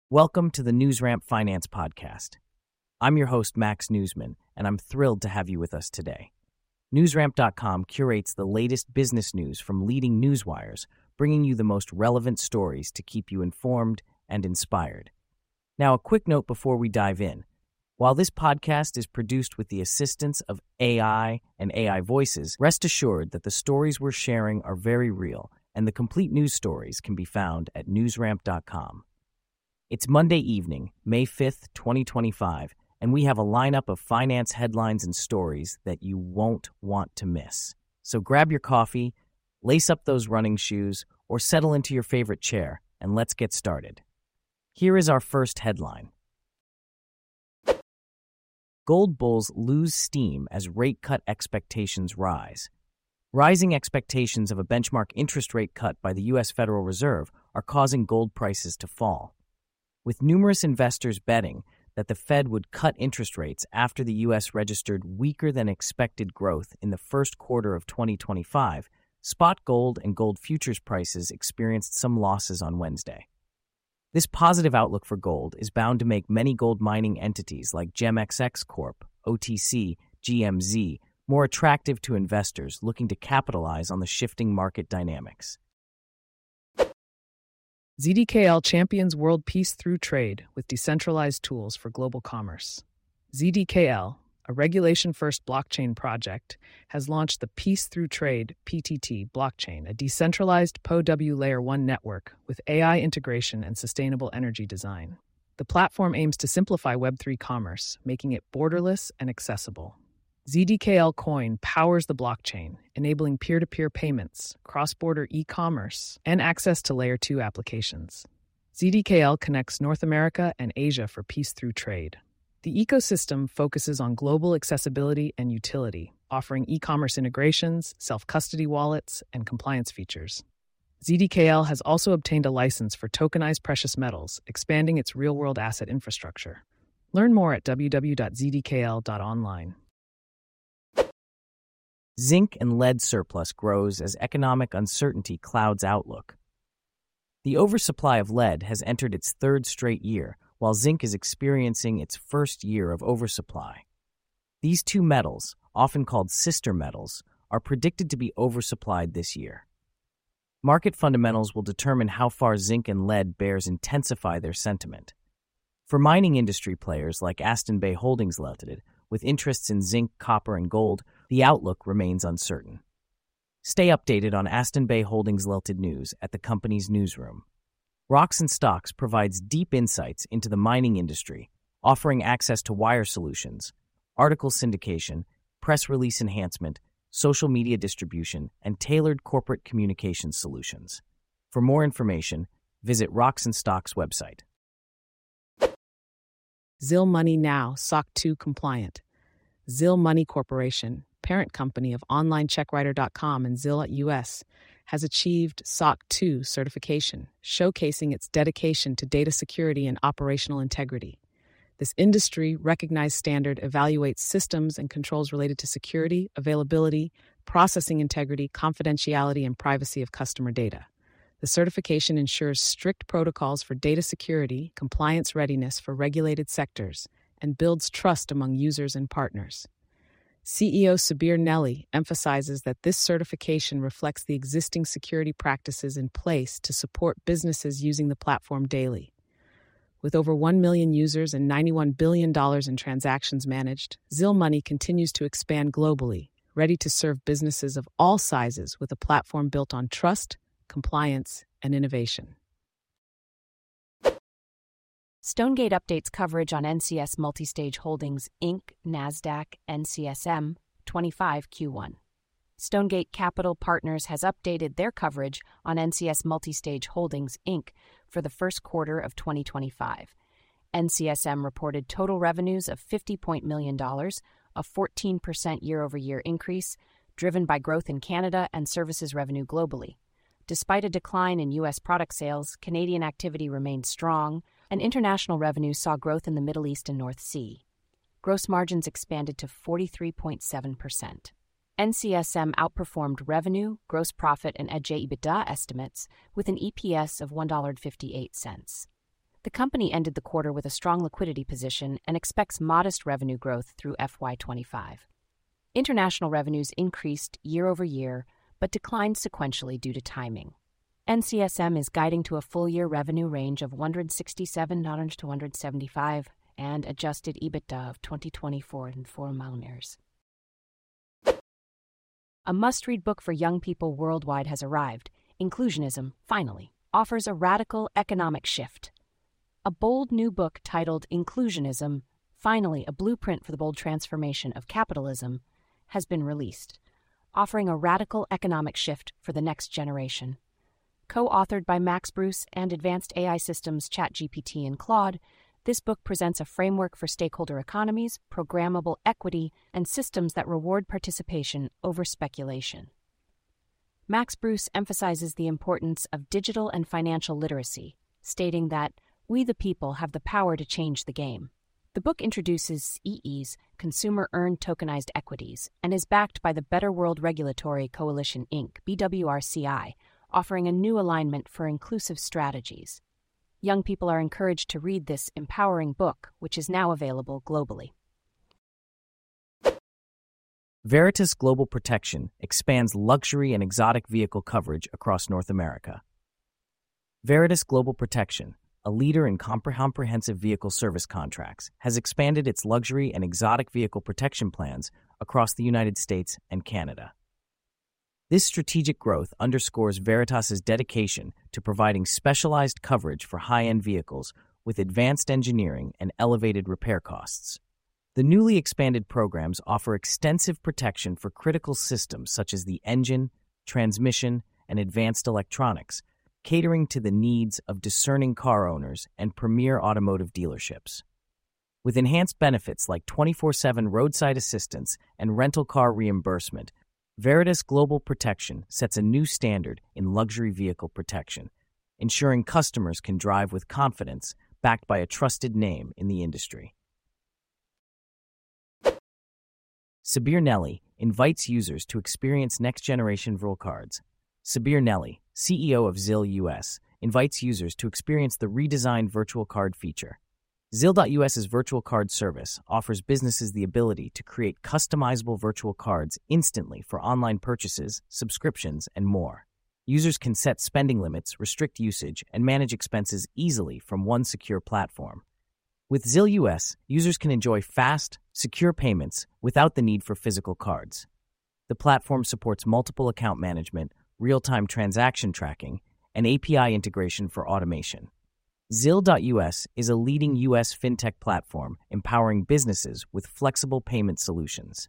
Welcome to the NewsRamp Finance Podcast. I'm your host, Max Newsman, and I'm thrilled to have you with us today. NewsRamp.com curates the latest business news from leading newswires, bringing you the most relevant stories to keep you informed and inspired. Now, a quick note before we dive in. While this podcast is produced with the assistance of AI and AI voices, rest assured that the stories we're sharing are very real, and the complete news stories can be found at NewsRamp.com. It's Monday evening, May 5th, 2025, and we have a lineup of finance headlines and stories that you won't want to miss. So grab your coffee, lace up those running shoes, or settle into your favorite chair, and let's get started. Here is our first headline. Gold bulls lose steam as rate cut expectations rise. Rising expectations of a benchmark interest rate cut by the U.S. Federal Reserve are causing gold prices to fall. With numerous investors betting that the Fed would cut interest rates after the U.S. registered weaker than expected growth in the first quarter of 2025, spot gold and gold futures prices experienced some losses on Wednesday. This positive outlook for gold is bound to make many gold mining entities like GemXX Corp, OTC, GMZ more attractive to investors looking to capitalize on the shifting market dynamics. ZDKL champions world peace through trade with decentralized tools for global commerce. ZDKL, a regulation-first blockchain project, has launched the Peace Through Trade (PTT) blockchain, a decentralized POW Layer 1 network with AI integration and sustainable energy design. The platform aims to simplify Web3 commerce, making it borderless and accessible. ZDKL Coin powers the blockchain, enabling peer-to-peer payments, cross-border e-commerce, and access to Layer 2 applications. ZDKL connects North America and Asia for peace through trade. The ecosystem focuses on global accessibility and utility, offering e-commerce integrations, self-custody wallets, and compliance features. ZDKL has also obtained a license for tokenized precious metals, expanding its real-world asset infrastructure. Learn more at www.zdkl.online. Zinc and lead surplus grows as economic uncertainty clouds outlook. The oversupply of lead has entered its third straight year, while zinc is experiencing its first year of oversupply. These two metals, often called sister metals, are predicted to be oversupplied this year. Market fundamentals will determine how far zinc and lead bears intensify their sentiment. For mining industry players like Aston Bay Holdings Limited, with interests in zinc, copper, and gold, the outlook remains uncertain. Stay updated on Aston Bay Holdings Limited news at the company's newsroom. Rocks and Stocks provides deep insights into the mining industry, offering access to wire solutions, article syndication, press release enhancement, social media distribution, and tailored corporate communications solutions. For more information, visit Rocks and Stocks website. ZIL Money now SOC 2 compliant. ZIL Money Corporation, parent company of OnlineCheckWriter.com and ZIL US, has achieved SOC 2 certification, showcasing its dedication to data security and operational integrity. This industry-recognized standard evaluates systems and controls related to security, availability, processing integrity, confidentiality, and privacy of customer data. The certification ensures strict protocols for data security, compliance readiness for regulated sectors, and builds trust among users and partners. CEO Sabir Nelly emphasizes that this certification reflects the existing security practices in place to support businesses using the platform daily. With over 1 million users and $91 billion in transactions managed, ZIL Money continues to expand globally, ready to serve businesses of all sizes with a platform built on trust, compliance, and innovation. Stonegate updates coverage on NCS Multistage Holdings, Inc., NASDAQ, NCSM, 25 Q1. Stonegate Capital Partners has updated their coverage on NCS Multistage Holdings, Inc. for the first quarter of 2025. NCSM reported total revenues of $50 million, a 14% year-over-year increase, driven by growth in Canada and services revenue globally. Despite a decline in U.S. product sales, Canadian activity remained strong, and international revenue saw growth in the Middle East and North Sea. Gross margins expanded to 43.7%. NCSM outperformed revenue, gross profit, and Adjusted EBITDA estimates with an EPS of $1.58. The company ended the quarter with a strong liquidity position and expects modest revenue growth through FY25. International revenues increased year over year, but declined sequentially due to timing. NCSM is guiding to a full-year revenue range of $167 to $175 and adjusted EBITDA of 2024 and $4 million. A must-read book for young people worldwide has arrived. Inclusionism, finally, offers a radical economic shift. A bold new book titled Inclusionism, finally a blueprint for the bold transformation of capitalism, has been released, offering a radical economic shift for the next generation. Co-authored by Max Bruce and advanced AI systems ChatGPT and Claude, this book presents a framework for stakeholder economies, programmable equity, and systems that reward participation over speculation. Max Bruce emphasizes the importance of digital and financial literacy, stating that we the people have the power to change the game. The book introduces EE's Consumer Earned Tokenized Equities and is backed by the Better World Regulatory Coalition Inc., BWRCI, offering a new alignment for inclusive strategies. Young people are encouraged to read this empowering book, which is now available globally. Veritas Global Protection expands luxury and exotic vehicle coverage across North America. Veritas Global Protection, a leader in comprehensive vehicle service contracts, has expanded its luxury and exotic vehicle protection plans across the United States and Canada. This strategic growth underscores Veritas's dedication to providing specialized coverage for high-end vehicles with advanced engineering and elevated repair costs. The newly expanded programs offer extensive protection for critical systems such as the engine, transmission, and advanced electronics, catering to the needs of discerning car owners and premier automotive dealerships. With enhanced benefits like 24/7 roadside assistance and rental car reimbursement, Veritas Global Protection sets a new standard in luxury vehicle protection, ensuring customers can drive with confidence, backed by a trusted name in the industry. Sabir Nelly invites users to experience next-generation Vril cards. Sabir Nelly, CEO of Zil US, invites users to experience the redesigned virtual card feature. Zil.US's virtual card service offers businesses the ability to create customizable virtual cards instantly for online purchases, subscriptions, and more. Users can set spending limits, restrict usage, and manage expenses easily from one secure platform. With Zil US, users can enjoy fast, secure payments without the need for physical cards. The platform supports multiple account management, real-time transaction tracking, and API integration for automation. Zil.US is a leading U.S. fintech platform empowering businesses with flexible payment solutions.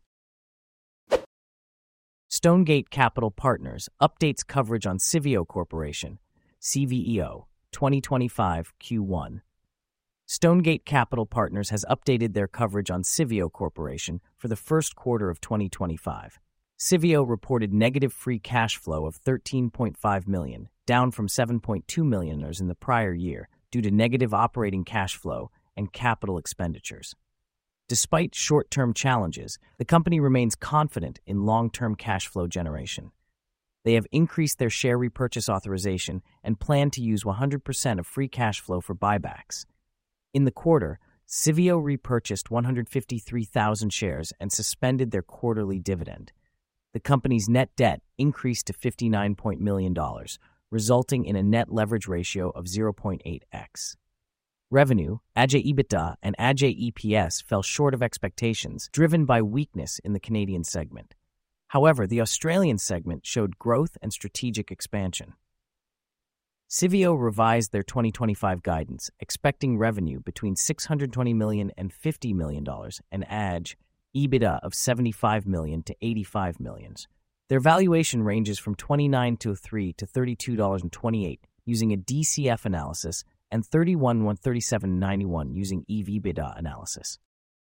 Stonegate Capital Partners updates coverage on Civeo Corporation, CVEO, 2025 Q1. Stonegate Capital Partners has updated their coverage on Civeo Corporation for the first quarter of 2025. Civeo reported negative free cash flow of $13.5 million, down from $7.2 million in the prior year, due to negative operating cash flow and capital expenditures. Despite short-term challenges, the company remains confident in long-term cash flow generation. They have increased their share repurchase authorization and plan to use 100% of free cash flow for buybacks. In the quarter, Civeo repurchased 153,000 shares and suspended their quarterly dividend. The company's net debt increased to $59 million, resulting in a net leverage ratio of 0.8x. Revenue, Adjusted EBITDA, and Adjusted EPS fell short of expectations, driven by weakness in the Canadian segment. However, the Australian segment showed growth and strategic expansion. Civeo revised their 2025 guidance, expecting revenue between $620 million and $50 million and Adjusted EBITDA of $75 million to $85 million. Their valuation ranges from $29.03 to $32.28 using a DCF analysis and $31.3791 using EV/EBITDA analysis.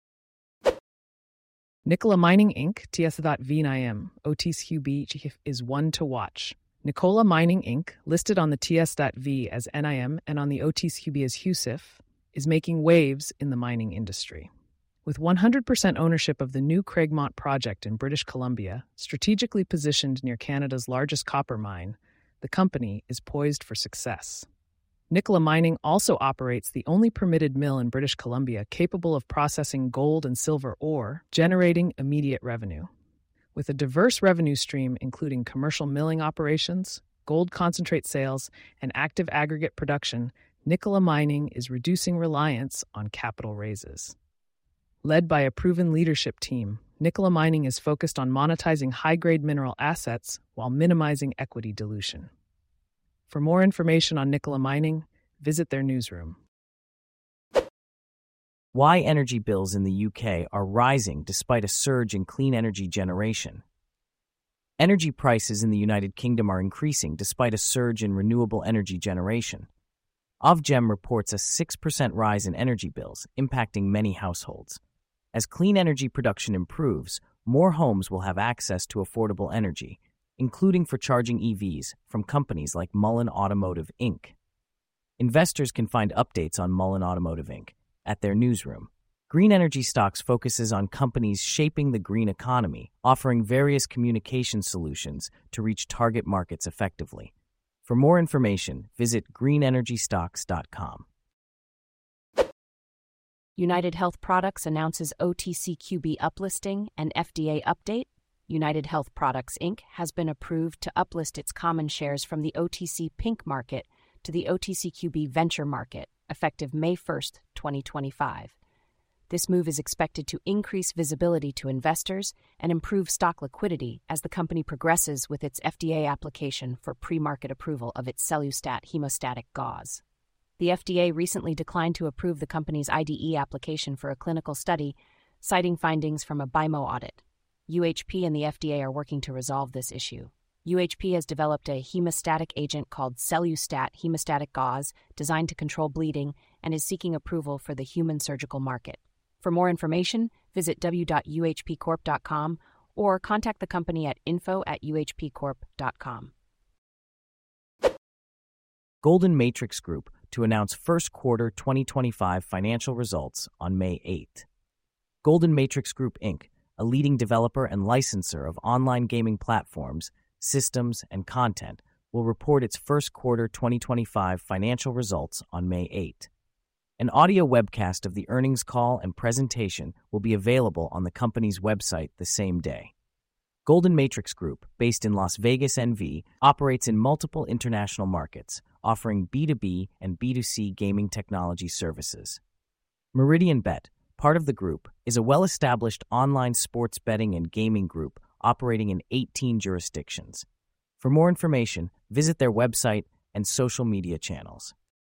Nikola Mining Inc., TS.V9M, OTCQB is one to watch. Nikola Mining Inc., listed on the TS.V as NIM and on the OTCQB as HUSIF, is making waves in the mining industry. With 100% ownership of the new Craigmont project in British Columbia, strategically positioned near Canada's largest copper mine, the company is poised for success. Nikola Mining also operates the only permitted mill in British Columbia capable of processing gold and silver ore, generating immediate revenue. With a diverse revenue stream including commercial milling operations, gold concentrate sales, and active aggregate production, Nikola Mining is reducing reliance on capital raises. Led by a proven leadership team, Nikola Mining is focused on monetizing high-grade mineral assets while minimizing equity dilution. For more information on Nikola Mining, visit their newsroom. Why energy bills in the UK are rising despite a surge in clean energy generation. Energy prices in the United Kingdom are increasing despite a surge in renewable energy generation. Ofgem reports a 6% rise in energy bills, impacting many households. As clean energy production improves, more homes will have access to affordable energy, including for charging EVs from companies like Mullen Automotive, Inc. Investors can find updates on Mullen Automotive, Inc. at their newsroom. Green Energy Stocks focuses on companies shaping the green economy, offering various communication solutions to reach target markets effectively. For more information, visit greenenergystocks.com. United Health Products announces OTCQB uplisting and FDA update. United Health Products, Inc. has been approved to uplist its common shares from the OTC Pink market to the OTCQB Venture market, effective May 1, 2025. This move is expected to increase visibility to investors and improve stock liquidity as the company progresses with its FDA application for pre-market approval of its Cellustat hemostatic gauze. The FDA recently declined to approve the company's IDE application for a clinical study, citing findings from a BIMO audit. UHP and the FDA are working to resolve this issue. UHP has developed a hemostatic agent called Cellustat hemostatic gauze designed to control bleeding and is seeking approval for the human surgical market. For more information, visit w.uhpcorp.com or contact the company at info@uhpcorp.com. Golden Matrix Group to announce first quarter 2025 financial results on May 8. Golden Matrix Group, Inc., a leading developer and licensor of online gaming platforms, systems, and content, will report its first quarter 2025 financial results on May 8. An audio webcast of the earnings call and presentation will be available on the company's website the same day. Golden Matrix Group, based in Las Vegas, NV, operates in multiple international markets, offering B2B and B2C gaming technology services. Meridian Bet, part of the group, is a well-established online sports betting and gaming group operating in 18 jurisdictions. For more information, visit their website and social media channels.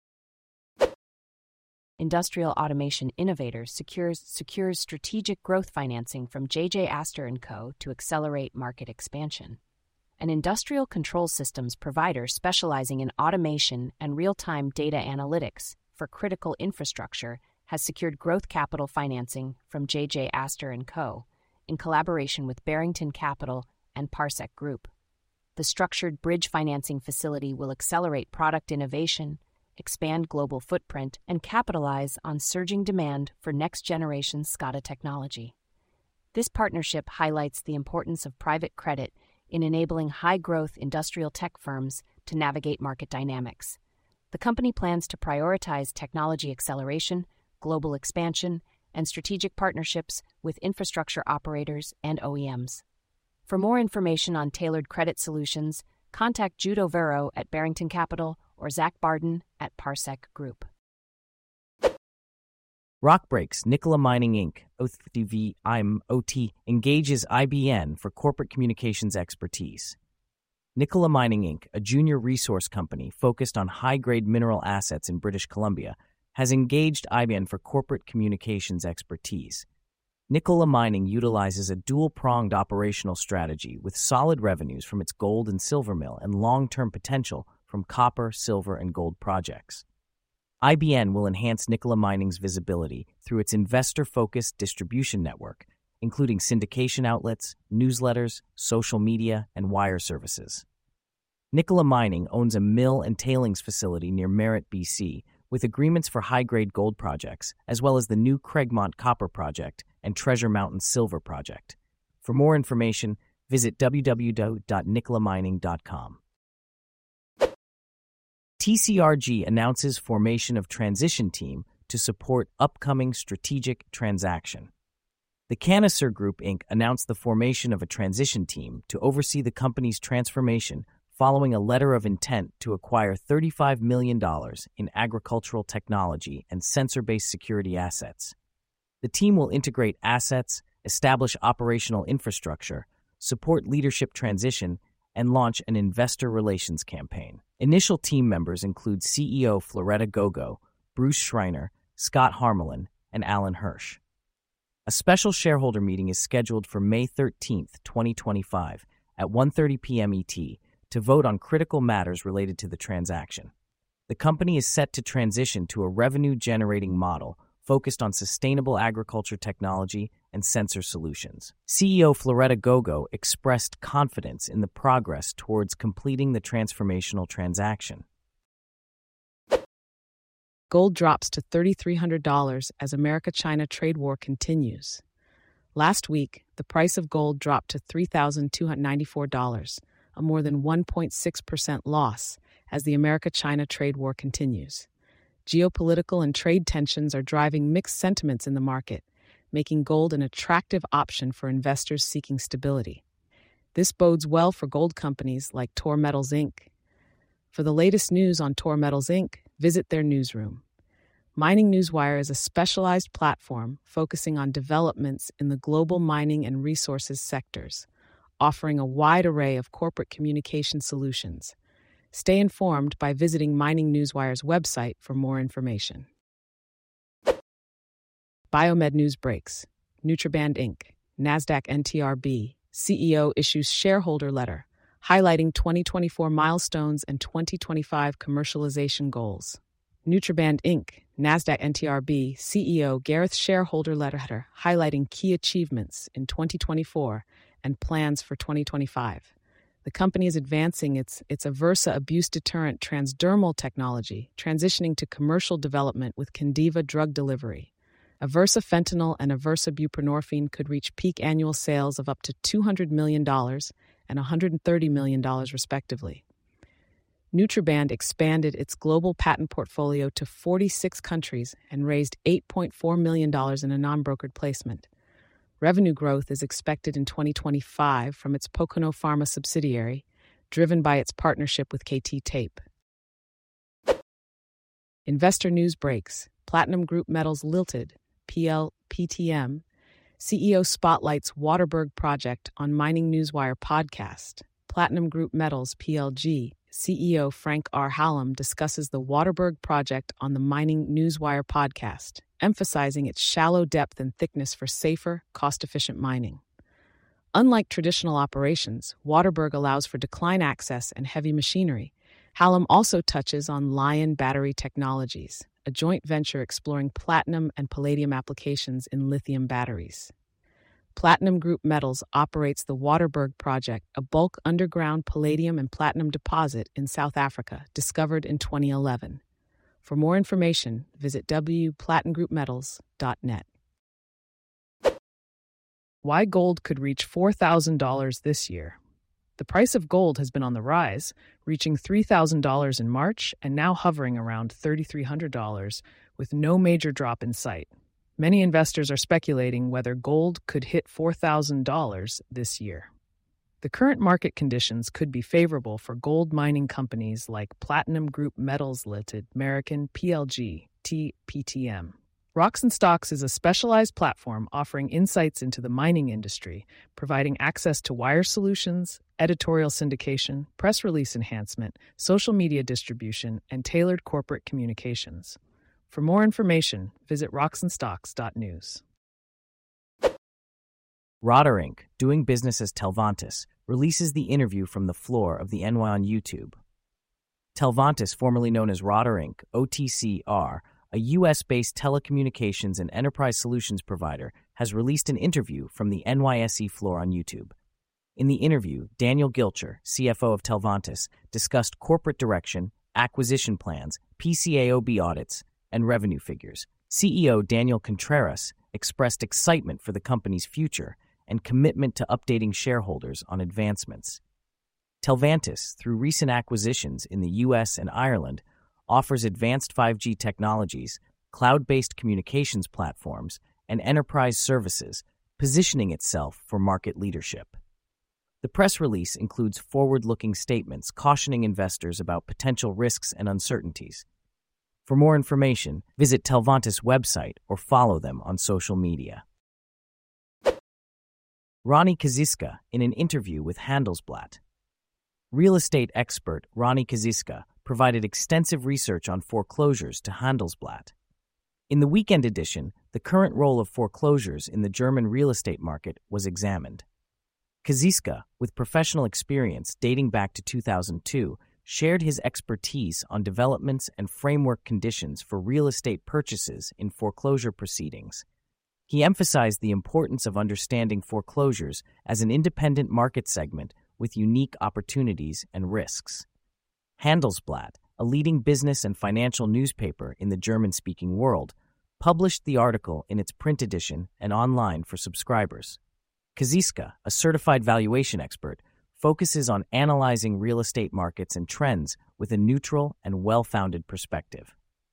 Industrial Automation Innovators secures strategic growth financing from J.J. Astor & Co. to accelerate market expansion. An industrial control systems provider specializing in automation and real-time data analytics for critical infrastructure has secured growth capital financing from J.J. Astor & Co. in collaboration with Barrington Capital and Parsec Group. The structured bridge financing facility will accelerate product innovation, expand global footprint, and capitalize on surging demand for next-generation SCADA technology. This partnership highlights the importance of private credit in enabling high-growth industrial tech firms to navigate market dynamics. The company plans to prioritize technology acceleration, global expansion, and strategic partnerships with infrastructure operators and OEMs. For more information on tailored credit solutions, contact Jude Overo at Barrington Capital or Zach Barden at Parsec Group. Rockbreaks Nikola Mining Inc. OT engages IBN for corporate communications expertise. Nikola Mining Inc., a junior resource company focused on high-grade mineral assets in British Columbia, has engaged IBN for corporate communications expertise. Nikola Mining utilizes a dual-pronged operational strategy with solid revenues from its gold and silver mill and long-term potential from copper, silver, and gold projects. IBN will enhance Nikola Mining's visibility through its investor-focused distribution network, including syndication outlets, newsletters, social media, and wire services. Nikola Mining owns a mill and tailings facility near Merritt, BC, with agreements for high-grade gold projects, as well as the new Craigmont Copper Project and Treasure Mountain Silver Project. For more information, visit www.nikolamining.com. TCRG announces formation of transition team to support upcoming strategic transaction. The Cannister Group, Inc. announced the formation of a transition team to oversee the company's transformation following a letter of intent to acquire $35 million in agricultural technology and sensor-based security assets. The team will integrate assets, establish operational infrastructure, support leadership transition, and launch an investor relations campaign. Initial team members include CEO Floretta Gogo, Bruce Schreiner, Scott Harmelin, and Alan Hirsch. A special shareholder meeting is scheduled for May 13, 2025, at 1:30 p.m. ET to vote on critical matters related to the transaction. The company is set to transition to a revenue-generating model focused on sustainable agriculture technology and sensor solutions. CEO Floretta Gogo expressed confidence in the progress towards completing the transformational transaction. Gold drops to $3,300 as America-China trade war continues. Last week, the price of gold dropped to $3,294, a more than 1.6% loss as the America-China trade war continues. Geopolitical and trade tensions are driving mixed sentiments in the market, making gold an attractive option for investors seeking stability. This bodes well for gold companies like Tor Metals Inc. For the latest news on Tor Metals Inc., visit their newsroom. Mining Newswire is a specialized platform focusing on developments in the global mining and resources sectors, offering a wide array of corporate communication solutions. Stay informed by visiting Mining Newswire's website for more information. Biomed News breaks. Nutriband Inc., NASDAQ NTRB, CEO issues shareholder letter, highlighting 2024 milestones and 2025 commercialization goals. Nutriband Inc., NASDAQ NTRB, CEO Gareth shareholder letter highlighting key achievements in 2024 and plans for 2025. The company is advancing its Aversa abuse deterrent transdermal technology, transitioning to commercial development with Candiva drug delivery. Aversa fentanyl and Aversa buprenorphine could reach peak annual sales of up to $200 million and $130 million, respectively. Nutriband expanded its global patent portfolio to 46 countries and raised $8.4 million in a non-brokered placement. Revenue growth is expected in 2025 from its Pocono Pharma subsidiary, driven by its partnership with KT Tape. Investor news breaks. Platinum Group Metals Limited, PTM, CEO spotlights Waterberg project on Mining Newswire podcast. Platinum Group Metals PLG CEO Frank R. Hallam discusses the Waterberg project on the Mining Newswire podcast, emphasizing its shallow depth and thickness for safer, cost-efficient mining. Unlike traditional operations, Waterberg allows for decline access and heavy machinery. Hallam also touches on Lion Battery Technologies, a joint venture exploring platinum and palladium applications in lithium batteries. Platinum Group Metals operates the Waterberg project, a bulk underground palladium and platinum deposit in South Africa, discovered in 2011. For more information, visit www.platinumgroupmetals.net. Why gold could reach $4,000 this year. The price of gold has been on the rise, reaching $3,000 in March and now hovering around $3,300 with no major drop in sight. Many investors are speculating whether gold could hit $4,000 this year. The current market conditions could be favorable for gold mining companies like Platinum Group Metals Limited, American PLG, TPTM. Rocks and Stocks is a specialized platform offering insights into the mining industry, providing access to wire solutions, editorial syndication, press release enhancement, social media distribution, and tailored corporate communications. For more information, visit rocksandstocks.news. Rotter Inc., doing business as Telvantis, releases the interview from the floor of the NY on YouTube. Telvantis, formerly known as Rotter Inc., OTCR, a U.S.-based telecommunications and enterprise solutions provider, has released an interview from the NYSE floor on YouTube. In the interview, Daniel Gilcher, CFO of Telvantis, discussed corporate direction, acquisition plans, PCAOB audits, and revenue figures. CEO Daniel Contreras expressed excitement for the company's future and commitment to updating shareholders on advancements. Telvantis, through recent acquisitions in the U.S. and Ireland, offers advanced 5G technologies, cloud-based communications platforms, and enterprise services, positioning itself for market leadership. The press release includes forward-looking statements cautioning investors about potential risks and uncertainties. For more information, visit Telvantis' website or follow them on social media. Ronnie Kaziska in an interview with Handelsblatt. Real estate expert Ronnie Kaziska provided extensive research on foreclosures to Handelsblatt. In the weekend edition, the current role of foreclosures in the German real estate market was examined. Kaziska, with professional experience dating back to 2002, shared his expertise on developments and framework conditions for real estate purchases in foreclosure proceedings. He emphasized the importance of understanding foreclosures as an independent market segment with unique opportunities and risks. Handelsblatt, a leading business and financial newspaper in the German-speaking world, published the article in its print edition and online for subscribers. Kaziska, a certified valuation expert, focuses on analyzing real estate markets and trends with a neutral and well-founded perspective.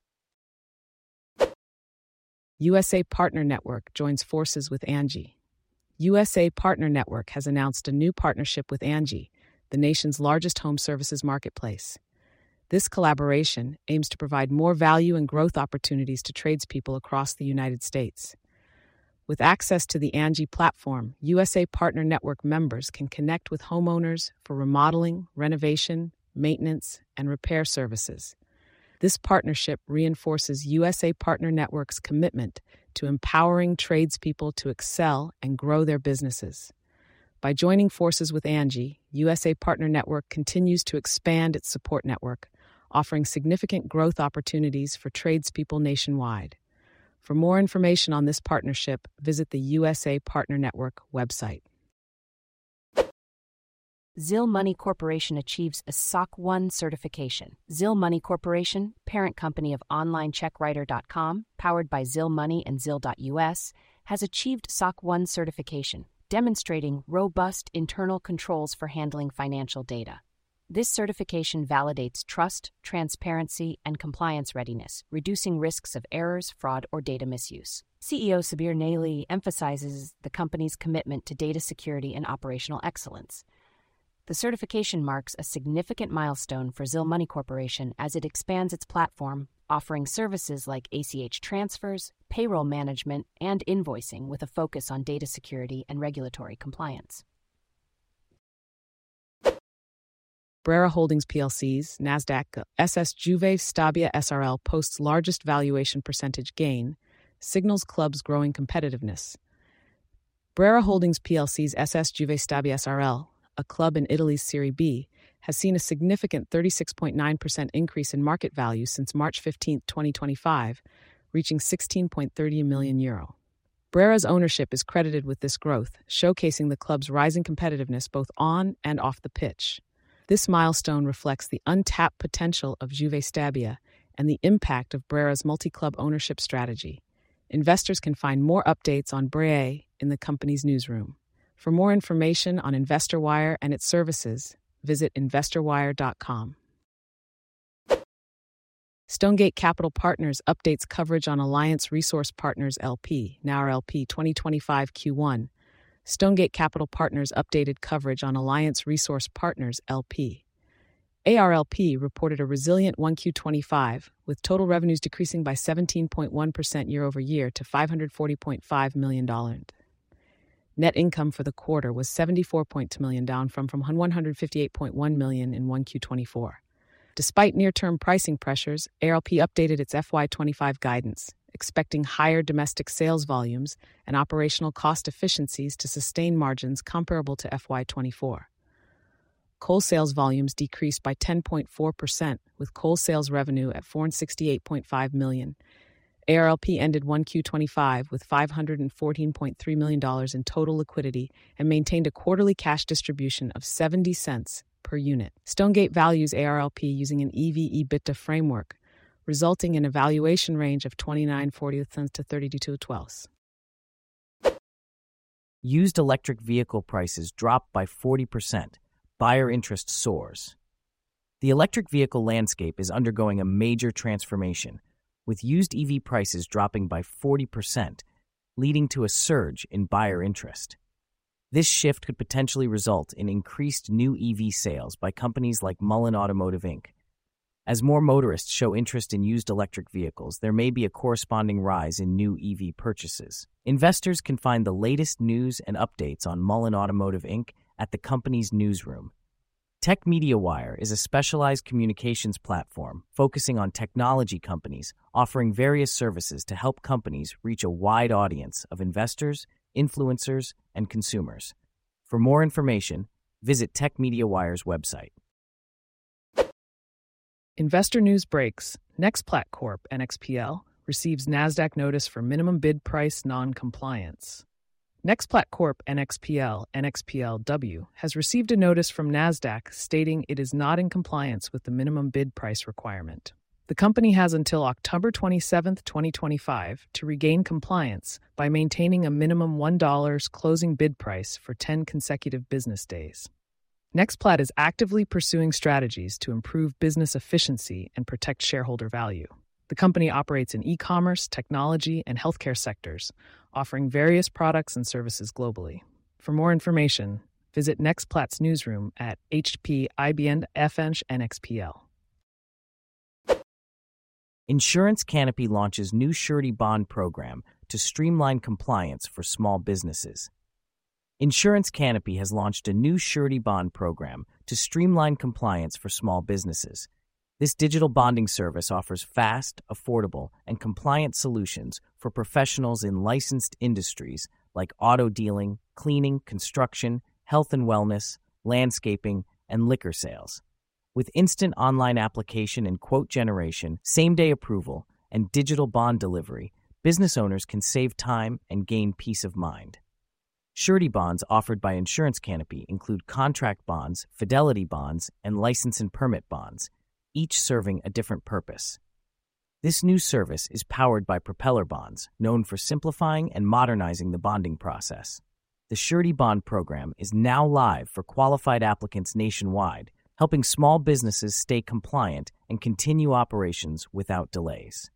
USA Partner Network joins forces with Angi. USA Partner Network has announced a new partnership with Angi, the nation's largest home services marketplace. This collaboration aims to provide more value and growth opportunities to tradespeople across the United States. With access to the Angi platform, USA Partner Network members can connect with homeowners for remodeling, renovation, maintenance, and repair services. This partnership reinforces USA Partner Network's commitment to empowering tradespeople to excel and grow their businesses. By joining forces with Angi, USA Partner Network continues to expand its support network, offering significant growth opportunities for tradespeople nationwide. For more information on this partnership, visit the USA Partner Network website. Zill Money Corporation achieves a SOC 1 certification. Zill Money Corporation, parent company of OnlineCheckWriter.com, powered by Zill Money and Zill.us, has achieved SOC 1 certification, demonstrating robust internal controls for handling financial data. This certification validates trust, transparency, and compliance readiness, reducing risks of errors, fraud, or data misuse. CEO Sabir Naili emphasizes the company's commitment to data security and operational excellence. The certification marks a significant milestone for Zill Money Corporation as it expands its platform, offering services like ACH transfers, payroll management, and invoicing with a focus on data security and regulatory compliance. Brera Holdings PLC's Nasdaq SS Juve Stabia SRL posts largest valuation percentage gain, signals club's growing competitiveness. Brera Holdings PLC's SS Juve Stabia SRL, a club in Italy's Serie B, has seen a significant 36.9% increase in market value since March 15, 2025, reaching €16.30 million. Brera's ownership is credited with this growth, showcasing the club's rising competitiveness both on and off the pitch. This milestone reflects the untapped potential of Juve Stabia and the impact of Brera's multi-club ownership strategy. Investors can find more updates on Brea in the company's newsroom. For more information on InvestorWire and its services, visit InvestorWire.com. Stonegate Capital Partners updates coverage on Alliance Resource Partners LP, NAR LP 2025 Q1. Stonegate Capital Partners updated coverage on Alliance Resource Partners LP. ARLP reported a resilient 1Q25, with total revenues decreasing by 17.1% year-over-year to $540.5 million. Net income for the quarter was $74.2 million, down from $158.1 million in 1Q24. Despite near-term pricing pressures, ARLP updated its FY25 guidance, expecting higher domestic sales volumes and operational cost efficiencies to sustain margins comparable to FY24. Coal sales volumes decreased by 10.4%, with coal sales revenue at $468.5 million. ARLP ended 1Q25 with $514.3 million in total liquidity and maintained a quarterly cash distribution of 70 cents per unit. Stonegate values ARLP using an EV/EBITDA framework, resulting in a valuation range of 29.40 cents to 32.12. Used electric vehicle prices dropped by 40%. Buyer interest soars. The electric vehicle landscape is undergoing a major transformation, with used EV prices dropping by 40%, leading to a surge in buyer interest. This shift could potentially result in increased new EV sales by companies like Mullen Automotive Inc. As more motorists show interest in used electric vehicles, there may be a corresponding rise in new EV purchases. Investors can find the latest news and updates on Mullen Automotive Inc. at the company's newsroom. Tech Media Wire is a specialized communications platform focusing on technology companies, offering various services to help companies reach a wide audience of investors, influencers, and consumers. For more information, visit Tech Media Wire's website. Investor news breaks. Nexplat Corp. (NXPL) receives Nasdaq notice for minimum bid price non-compliance. Nexplat Corp. (NXPL) NXPLW has received a notice from Nasdaq stating it is not in compliance with the minimum bid price requirement. The company has until October 27, 2025 to regain compliance by maintaining a minimum $1 closing bid price for 10 consecutive business days. Nexplat is actively pursuing strategies to improve business efficiency and protect shareholder value. The company operates in e-commerce, technology, and healthcare sectors, offering various products and services globally. For more information, visit Nexplat's newsroom at HP IBN FNJ NXPL. Insurance Canopy launches new surety bond program to streamline compliance for small businesses. Insurance Canopy has launched a new surety bond program to streamline compliance for small businesses. This digital bonding service offers fast, affordable, and compliant solutions for professionals in licensed industries like auto dealing, cleaning, construction, health and wellness, landscaping, and liquor sales. With instant online application and quote generation, same-day approval, and digital bond delivery, business owners can save time and gain peace of mind. Surety bonds offered by Insurance Canopy include contract bonds, fidelity bonds, and license and permit bonds, each serving a different purpose. This new service is powered by Propeller Bonds, known for simplifying and modernizing the bonding process. The surety bond program is now live for qualified applicants nationwide, helping small businesses stay compliant and continue operations without delays.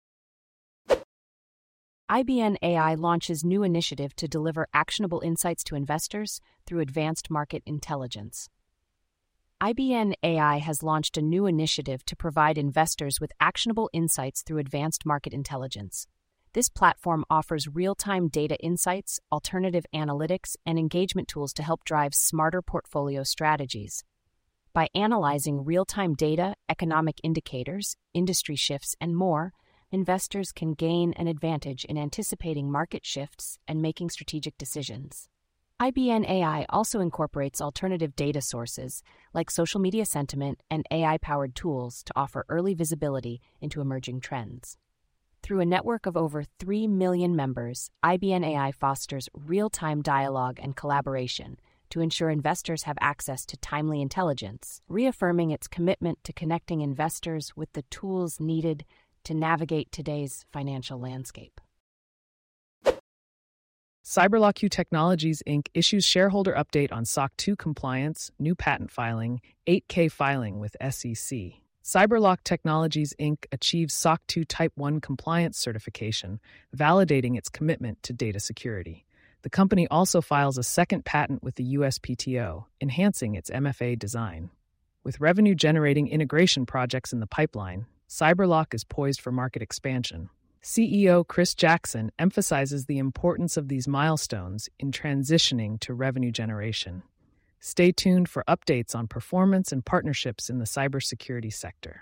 IBN AI launches new initiative to deliver actionable insights to investors through advanced market intelligence. IBN AI has launched a new initiative to provide investors with actionable insights through advanced market intelligence. This platform offers real-time data insights, alternative analytics, and engagement tools to help drive smarter portfolio strategies. By analyzing real-time data, economic indicators, industry shifts, and more, investors can gain an advantage in anticipating market shifts and making strategic decisions. IBN AI also incorporates alternative data sources like social media sentiment and AI-powered tools to offer early visibility into emerging trends. Through a network of over 3 million members, IBN AI fosters real-time dialogue and collaboration to ensure investors have access to timely intelligence, reaffirming its commitment to connecting investors with the tools needed to navigate today's financial landscape. CyberLock Technologies, Inc. issues shareholder update on SOC 2 compliance, new patent filing, 8K filing with SEC. CyberLock Technologies, Inc. achieves SOC 2 Type 1 compliance certification, validating its commitment to data security. The company also files a second patent with the USPTO, enhancing its MFA design. With revenue-generating integration projects in the pipeline, CyberLock is poised for market expansion. CEO Chris Jackson emphasizes the importance of these milestones in transitioning to revenue generation. Stay tuned for updates on performance and partnerships in the cybersecurity sector.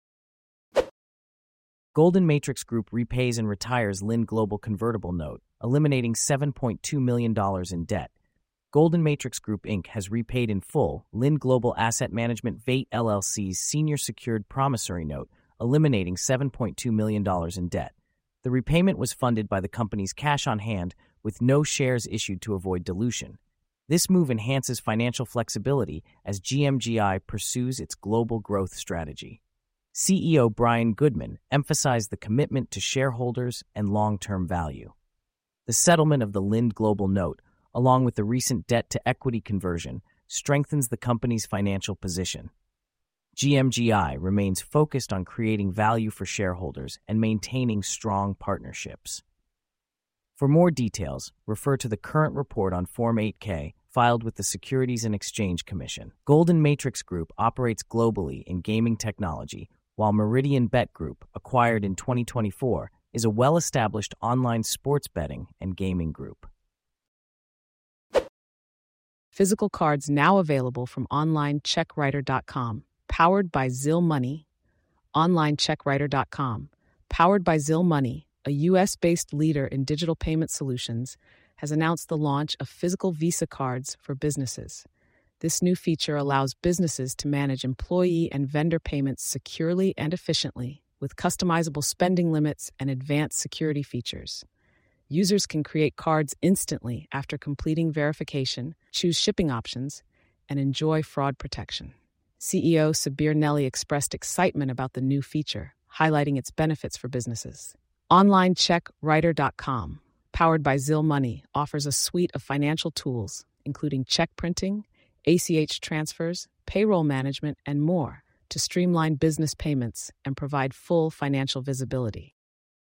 Golden Matrix Group repays and retires Lind Global convertible note, eliminating $7.2 million in debt. Golden Matrix Group Inc. has repaid in full Lind Global Asset Management VATE LLC's senior secured promissory note, eliminating $7.2 million in debt. The repayment was funded by the company's cash on hand with no shares issued to avoid dilution. This move enhances financial flexibility as GMGI pursues its global growth strategy. CEO Brian Goodman emphasized the commitment to shareholders and long-term value. The settlement of the Lind Global note, along with the recent debt-to-equity conversion, strengthens the company's financial position. GMGI remains focused on creating value for shareholders and maintaining strong partnerships. For more details, refer to the current report on Form 8-K filed with the Securities and Exchange Commission. Golden Matrix Group operates globally in gaming technology, while Meridian Bet Group, acquired in 2024, is a well-established online sports betting and gaming group. Physical cards now available from OnlineCheckWriter.com. Powered by Zill Money. OnlineCheckWriter.com. Powered by Zill Money, a U.S.-based leader in digital payment solutions, has announced the launch of physical Visa cards for businesses. This new feature allows businesses to manage employee and vendor payments securely and efficiently, with customizable spending limits and advanced security features. Users can create cards instantly after completing verification, choose shipping options, and enjoy fraud protection. CEO Sabir Nelly expressed excitement about the new feature, highlighting its benefits for businesses. OnlineCheckWriter.com, powered by Zill Money, offers a suite of financial tools, including check printing, ACH transfers, payroll management, and more, to streamline business payments and provide full financial visibility.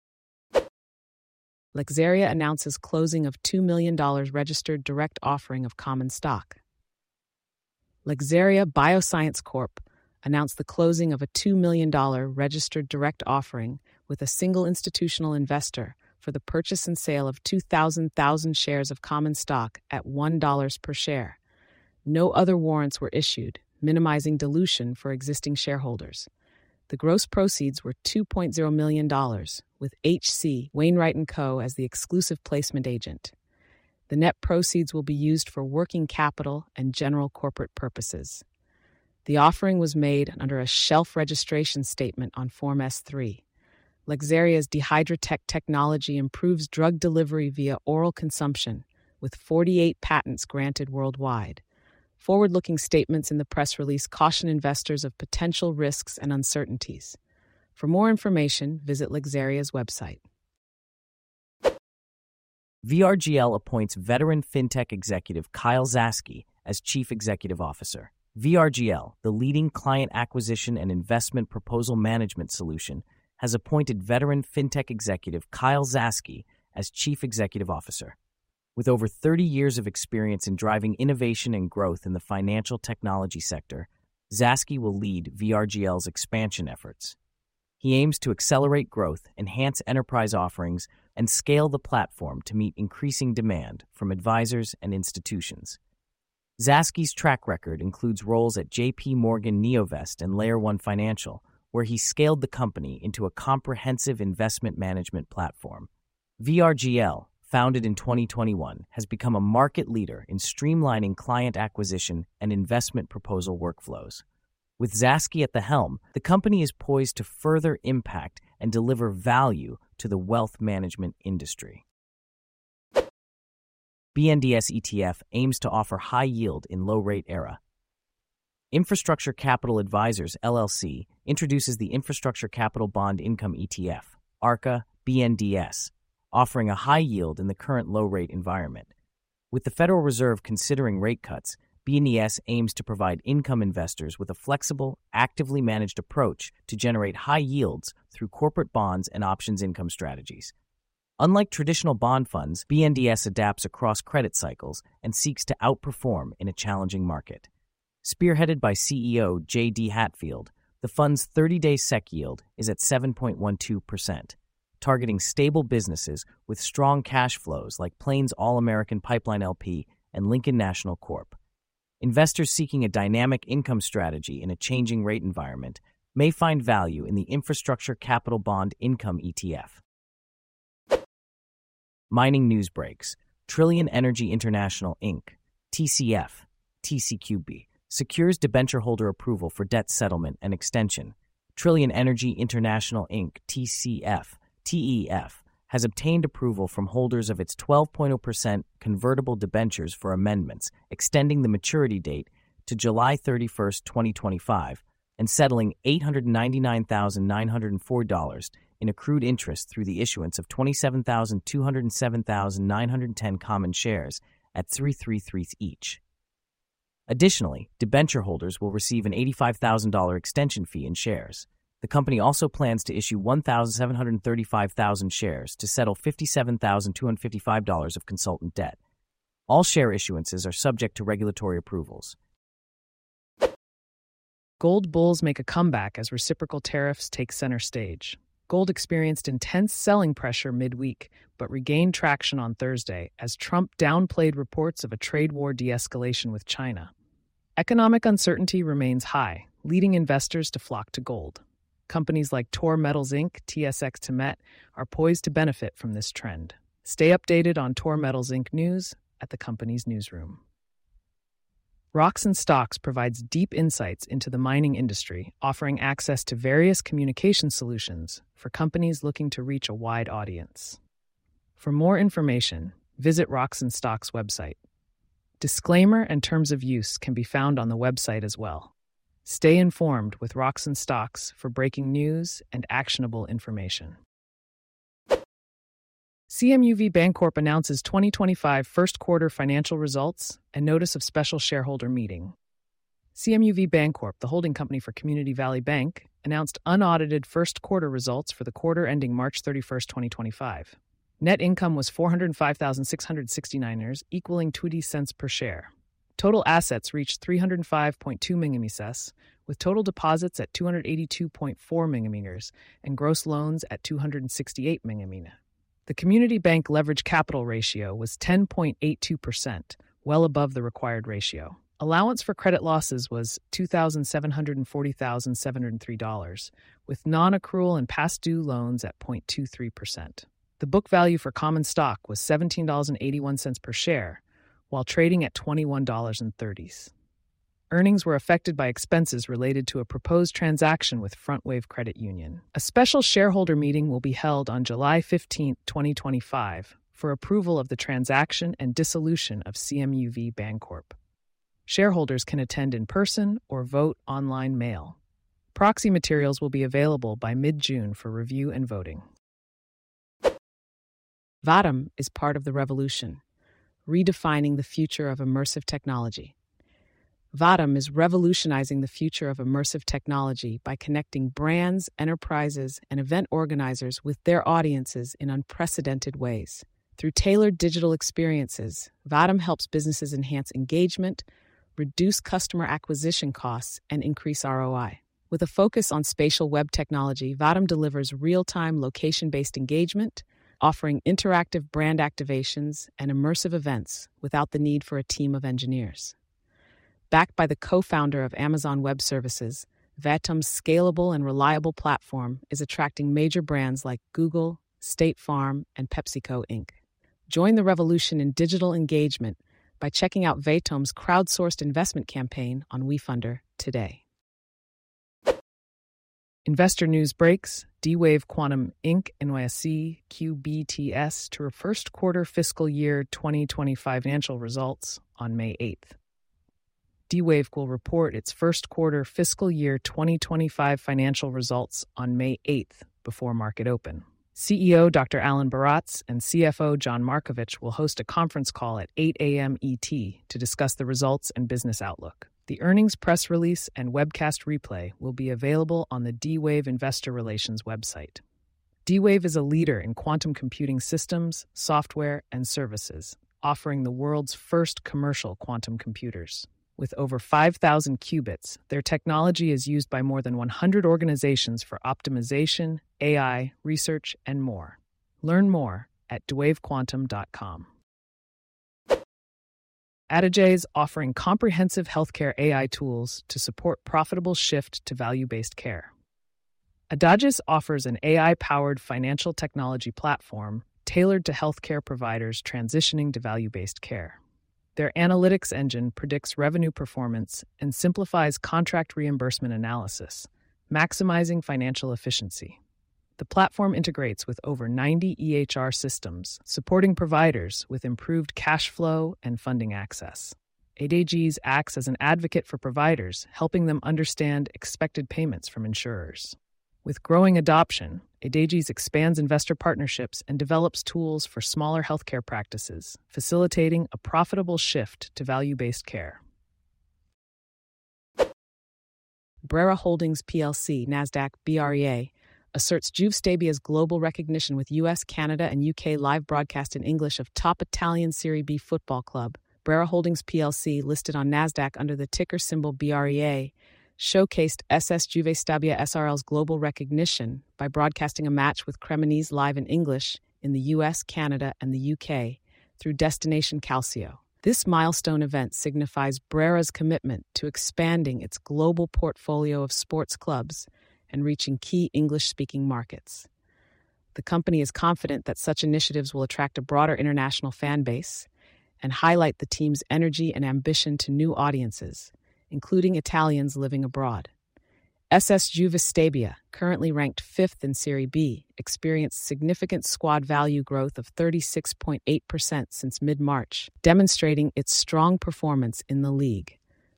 Lexaria announces closing of $2 million registered direct offering of common stock. Lexaria Bioscience Corp. announced the closing of a $2 million registered direct offering with a single institutional investor for the purchase and sale of 2,000 shares of common stock at $1 per share. No other warrants were issued, minimizing dilution for existing shareholders. The gross proceeds were $2.0 million, with H.C. Wainwright & Co. as the exclusive placement agent. The net proceeds will be used for working capital and general corporate purposes. The offering was made under a shelf registration statement on Form S-3. Lexaria's Dehydratech technology improves drug delivery via oral consumption, with 48 patents granted worldwide. Forward-looking statements in the press release caution investors of potential risks and uncertainties. For more information, visit Lexaria's website. VRGL appoints veteran fintech executive Kyle Zaske as Chief Executive Officer. VRGL, the leading client acquisition and investment proposal management solution, has appointed veteran fintech executive Kyle Zaske as Chief Executive Officer. With over 30 years of experience in driving innovation and growth in the financial technology sector, Zaske will lead VRGL's expansion efforts. He aims to accelerate growth, enhance enterprise offerings, and scale the platform to meet increasing demand from advisors and institutions. Zaske's track record includes roles at J.P. Morgan Neovest and Layer 1 Financial, where he scaled the company into a comprehensive investment management platform. VRGL, founded in 2021, has become a market leader in streamlining client acquisition and investment proposal workflows. With Zaske at the helm, the company is poised to further impact and deliver value to the wealth management industry. BNDS ETF aims to offer high yield in low-rate era. Infrastructure Capital Advisors, LLC, introduces the Infrastructure Capital Bond Income ETF, ARCA BNDS, offering a high yield in the current low-rate environment. With the Federal Reserve considering rate cuts, BNDS aims to provide income investors with a flexible, actively managed approach to generate high yields through corporate bonds and options income strategies. Unlike traditional bond funds, BNDS adapts across credit cycles and seeks to outperform in a challenging market. Spearheaded by CEO J.D. Hatfield, the fund's 30-day SEC yield is at 7.12%, targeting stable businesses with strong cash flows like Plains All-American Pipeline LP and Lincoln National Corp. Investors seeking a dynamic income strategy in a changing rate environment may find value in the Infrastructure Capital Bond Income ETF. Mining news breaks. Trillion Energy International, Inc., TCF, TCQB, secures debenture holder approval for debt settlement and extension. Trillion Energy International, Inc., TCF, TEF, has obtained approval from holders of its 12.0% convertible debentures for amendments, extending the maturity date to July 31, 2025, and settling $899,904 in accrued interest through the issuance of 27,207,910 common shares at $333 each. Additionally, debenture holders will receive an $85,000 extension fee in shares. The company also plans to issue 1,735,000 shares to settle $57,255 of consultant debt. All share issuances are subject to regulatory approvals. Gold bulls make a comeback as reciprocal tariffs take center stage. Gold experienced intense selling pressure midweek, but regained traction on Thursday as Trump downplayed reports of a trade war de-escalation with China. Economic uncertainty remains high, leading investors to flock to gold. Companies like Tor Metals Inc., TSX Temet, are poised to benefit from this trend. Stay updated on Tor Metals Inc. news at the company's newsroom. Rocks and Stocks provides deep insights into the mining industry, offering access to various communication solutions for companies looking to reach a wide audience. For more information, visit Rocks and Stocks website. Disclaimer and terms of use can be found on the website as well. Stay informed with Rocks and Stocks for breaking news and actionable information. CMUV Bancorp announces 2025 first quarter financial results and notice of special shareholder meeting. CMUV Bancorp, the holding company for Community Valley Bank, announced unaudited first quarter results for the quarter ending March 31, 2025. Net income was $405,669, equaling 20 cents per share. Total assets reached 305.2 millimeters, with total deposits at 282.4 millimeters and gross loans at 268 millimeters. The community bank leverage capital ratio was 10.82%, well above the required ratio. Allowance for credit losses was $2,740,703, with non-accrual and past due loans at 0.23%. The book value for common stock was $17.81 per share, while trading at $21.30. Earnings were affected by expenses related to a proposed transaction with FrontWave Credit Union. A special shareholder meeting will be held on July 15, 2025, for approval of the transaction and dissolution of CMUV Bancorp. Shareholders can attend in person or vote online mail. Proxy materials will be available by mid-June for review and voting. Vaadam is part of the revolution, redefining the future of immersive technology. Vaadam is revolutionizing the future of immersive technology by connecting brands, enterprises, and event organizers with their audiences in unprecedented ways. Through tailored digital experiences, Vaadam helps businesses enhance engagement, reduce customer acquisition costs, and increase ROI. With a focus on spatial web technology, Vaadam delivers real-time location-based engagement, offering interactive brand activations and immersive events without the need for a team of engineers. Backed by the co-founder of Amazon Web Services, Vaadam's scalable and reliable platform is attracting major brands like Google, State Farm, and PepsiCo Inc. Join the revolution in digital engagement by checking out Vaadam's crowdsourced investment campaign on WeFunder today. Investor news breaks. D-Wave Quantum Inc. NYSE QBTS to first quarter fiscal year 2025 financial results on May 8th. D-Wave will report its first quarter fiscal year 2025 financial results on May 8th before market open. CEO Dr. Alan Baratz and CFO John Markovich will host a conference call at 8 a.m. ET to discuss the results and business outlook. The earnings press release and webcast replay will be available on the D-Wave Investor Relations website. D-Wave is a leader in quantum computing systems, software, and services, offering the world's first commercial quantum computers. With over 5,000 qubits, their technology is used by more than 100 organizations for optimization, AI, research, and more. Learn more at dwavequantum.com. Adage is offering comprehensive healthcare AI tools to support profitable shift to value-based care. Adages offers an AI-powered financial technology platform tailored to healthcare providers transitioning to value-based care. Their analytics engine predicts revenue performance and simplifies contract reimbursement analysis, maximizing financial efficiency. The platform integrates with over 90 EHR systems, supporting providers with improved cash flow and funding access. Adages acts as an advocate for providers, helping them understand expected payments from insurers. With growing adoption, Adages expands investor partnerships and develops tools for smaller healthcare practices, facilitating a profitable shift to value-based care. Brera Holdings plc, Nasdaq BREA, asserts Juve Stabia's global recognition with US, Canada, and UK live broadcast in English of top Italian Serie B football club. Brera Holdings plc, listed on Nasdaq under the ticker symbol BREA, showcased SS Juve Stabia SRL's global recognition by broadcasting a match with Cremonese live in English in the US, Canada, and the UK through Destination Calcio. This milestone event signifies Brera's commitment to expanding its global portfolio of sports clubs and reaching key English-speaking markets. The company is confident that such initiatives will attract a broader international fan base and highlight the team's energy and ambition to new audiences, including Italians living abroad. SS Juve Stabia, currently ranked 5th in Serie B, experienced significant squad value growth of 36.8% since mid-March, demonstrating its strong performance in the league.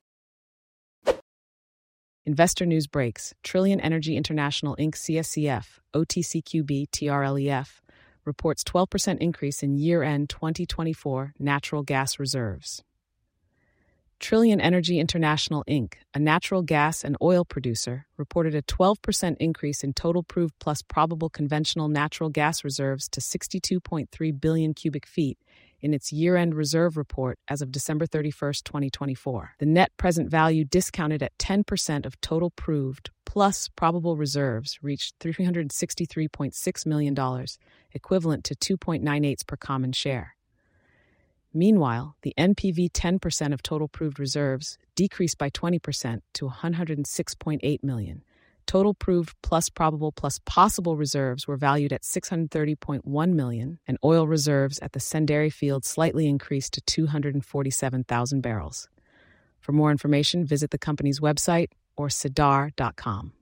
Investor news breaks. Trillion Energy International Inc. CSCF, OTCQB TRLEF, reports 12% increase in year-end 2024 natural gas reserves. Trillion Energy International Inc., a natural gas and oil producer, reported a 12% increase in total proved plus probable conventional natural gas reserves to 62.3 billion cubic feet in its year-end reserve report as of December 31, 2024. The net present value discounted at 10% of total proved plus probable reserves reached $363.6 million, equivalent to 2.98 per common share. Meanwhile, the NPV 10% of total proved reserves decreased by 20% to $106.8 million. Total proved plus probable plus possible reserves were valued at $630.1 million, and oil reserves at the Senderi field slightly increased to 247,000 barrels. For more information, visit the company's website or sidar.com.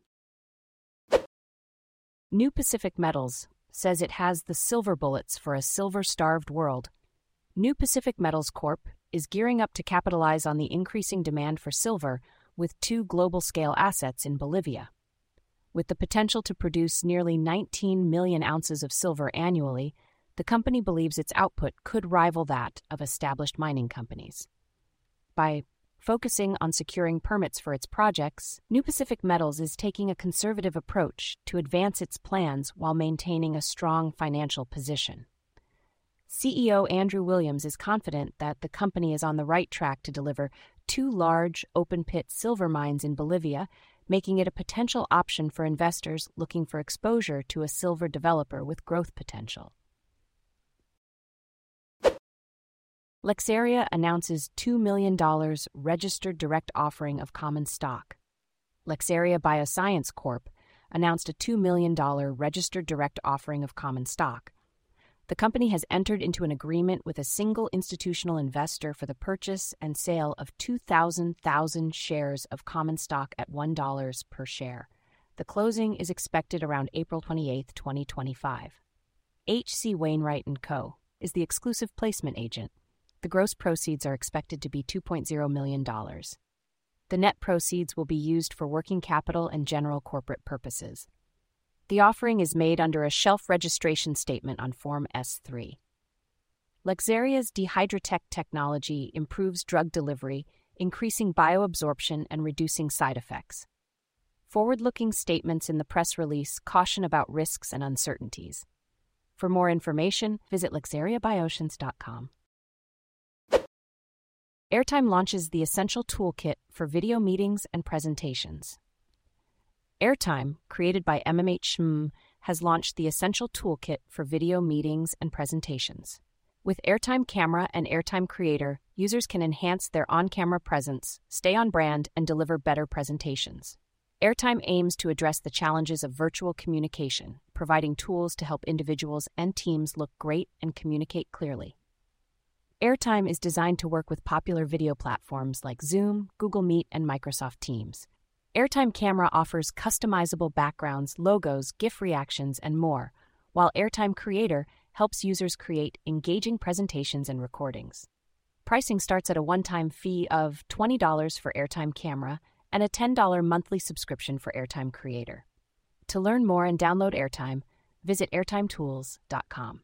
New Pacific Metals says it has the silver bullets for a silver-starved world. New Pacific Metals Corp. is gearing up to capitalize on the increasing demand for silver with 2 global-scale assets in Bolivia. With the potential to produce nearly 19 million ounces of silver annually, the company believes its output could rival that of established mining companies. By focusing on securing permits for its projects, New Pacific Metals is taking a conservative approach to advance its plans while maintaining a strong financial position. CEO Andrew Williams is confident that the company is on the right track to deliver 2 large open-pit silver mines in Bolivia, making it a potential option for investors looking for exposure to a silver developer with growth potential. Lexaria announces $2 million registered direct offering of common stock. Lexaria Bioscience Corp. announced a $2 million registered direct offering of common stock. The company has entered into an agreement with a single institutional investor for the purchase and sale of 2,000 shares of common stock at $1 per share. The closing is expected around April 28, 2025. H.C. Wainwright & Co. is the exclusive placement agent. The gross proceeds are expected to be $2.0 million. The net proceeds will be used for working capital and general corporate purposes. The offering is made under a shelf registration statement on Form S-3. Lexaria's Dehydratech technology improves drug delivery, increasing bioabsorption and reducing side effects. Forward-looking statements in the press release caution about risks and uncertainties. For more information, visit lexariabioceans.com. Airtime launches the Essential Toolkit for video meetings and presentations. Airtime, created by MMHM, has launched the Essential Toolkit for video meetings and presentations. With Airtime Camera and Airtime Creator, users can enhance their on-camera presence, stay on brand, and deliver better presentations. Airtime aims to address the challenges of virtual communication, providing tools to help individuals and teams look great and communicate clearly. Airtime is designed to work with popular video platforms like Zoom, Google Meet, and Microsoft Teams. Airtime Camera offers customizable backgrounds, logos, GIF reactions, and more, while Airtime Creator helps users create engaging presentations and recordings. Pricing starts at a one-time fee of $20 for Airtime Camera and a $10 monthly subscription for Airtime Creator. To learn more and download Airtime, visit airtimetools.com.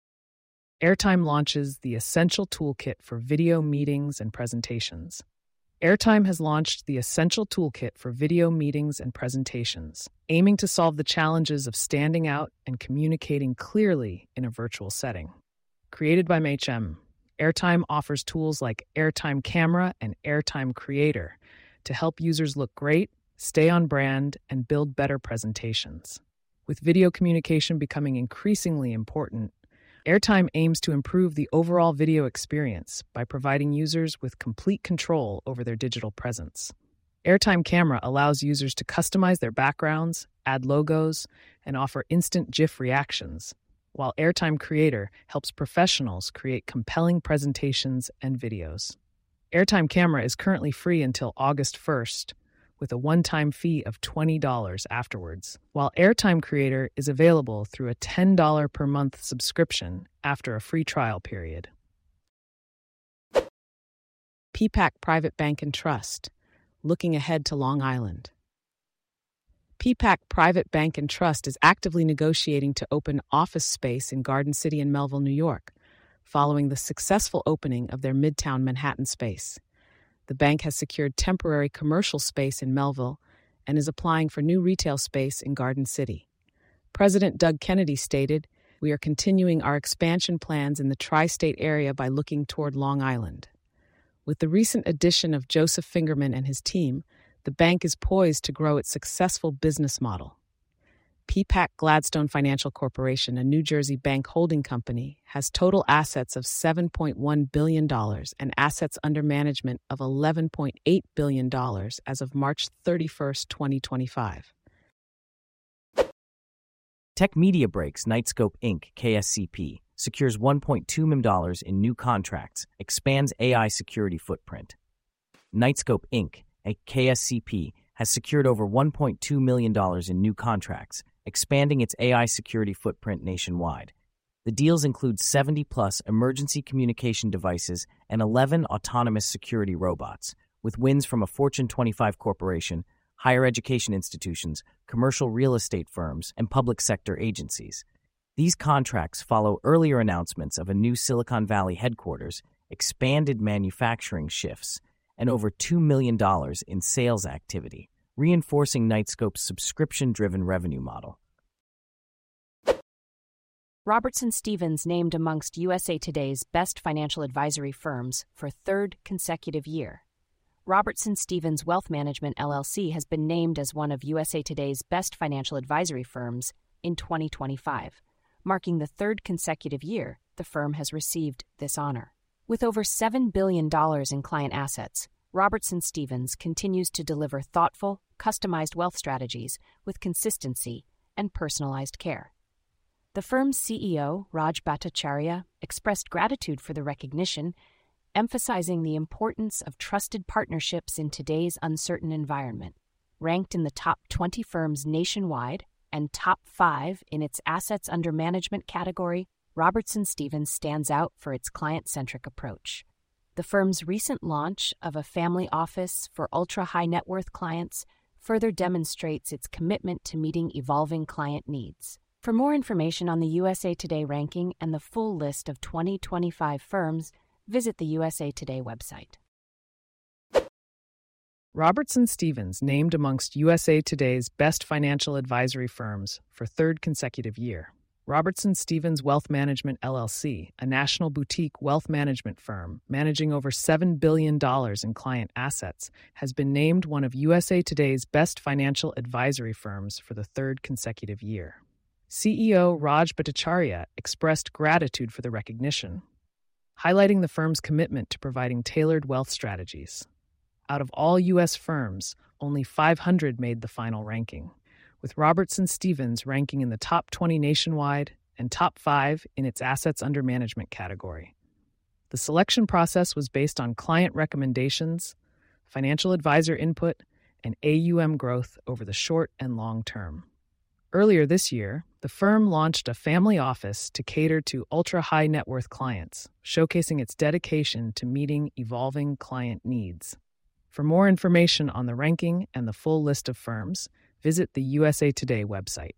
Airtime launches the Essential Toolkit for video meetings and presentations. Airtime has launched the Essential Toolkit for video meetings and presentations, aiming to solve the challenges of standing out and communicating clearly in a virtual setting. Created by MHM, Airtime offers tools like Airtime Camera and Airtime Creator to help users look great, stay on brand, and build better presentations. With video communication becoming increasingly important, Airtime aims to improve the overall video experience by providing users with complete control over their digital presence. Airtime Camera allows users to customize their backgrounds, add logos, and offer instant GIF reactions, while Airtime Creator helps professionals create compelling presentations and videos. Airtime Camera is currently free until August 1st, with a one-time fee of $20 afterwards, while Airtime Creator is available through a $10 per month subscription after a free trial period. PPAC Private Bank and Trust, looking ahead to Long Island. PPAC Private Bank and Trust is actively negotiating to open office space in Garden City and Melville, New York, following the successful opening of their Midtown Manhattan space. The bank has secured temporary commercial space in Melville and is applying for new retail space in Garden City. President Doug Kennedy stated, "We are continuing our expansion plans in the tri-state area by looking toward Long Island." With the recent addition of Joseph Fingerman and his team, the bank is poised to grow its successful business model. PPAC Gladstone Financial Corporation, a New Jersey bank holding company, has total assets of $7.1 billion and assets under management of $11.8 billion as of March 31st, 2025. Tech Media Breaks Knightscope Inc., KSCP, secures $1.2 million in new contracts, expands AI security footprint. Knightscope Inc., a KSCP, has secured over $1.2 million in new contracts, expanding its AI security footprint nationwide. The deals include 70-plus emergency communication devices and 11 autonomous security robots, with wins from a Fortune 25 corporation, higher education institutions, commercial real estate firms, and public sector agencies. These contracts follow earlier announcements of a new Silicon Valley headquarters, expanded manufacturing shifts, and over $2 million in sales activity, reinforcing Knightscope's subscription-driven revenue model. Robertson Stephens named amongst USA Today's best financial advisory firms for third consecutive year. Robertson Stephens Wealth Management LLC has been named as one of USA Today's best financial advisory firms in 2025, marking the third consecutive year the firm has received this honor. With over $7 billion in client assets, Robertson Stephens continues to deliver thoughtful, customized wealth strategies with consistency and personalized care. The firm's CEO, Raj Bhattacharya, expressed gratitude for the recognition, emphasizing the importance of trusted partnerships in today's uncertain environment. Ranked in the top 20 firms nationwide and top 5 in its assets under management category, Robertson Stephens stands out for its client-centric approach. The firm's recent launch of a family office for ultra-high net worth clients further demonstrates its commitment to meeting evolving client needs. For more information on the USA Today ranking and the full list of 2025 firms, visit the USA Today website. Robertson Stephens named amongst USA Today's best financial advisory firms for third consecutive year. Robertson Stephens Wealth Management LLC, a national boutique wealth management firm managing over $7 billion in client assets, has been named one of USA Today's best financial advisory firms for the third consecutive year. CEO Raj Bhattacharya expressed gratitude for the recognition, highlighting the firm's commitment to providing tailored wealth strategies. Out of all U.S. firms, only 500 made the final ranking, with Robertson Stephens ranking in the top 20 nationwide and top 5 in its assets under management category. The selection process was based on client recommendations, financial advisor input, and AUM growth over the short and long term. Earlier this year, the firm launched a family office to cater to ultra-high net worth clients, showcasing its dedication to meeting evolving client needs. For more information on the ranking and the full list of firms, visit the USA Today website.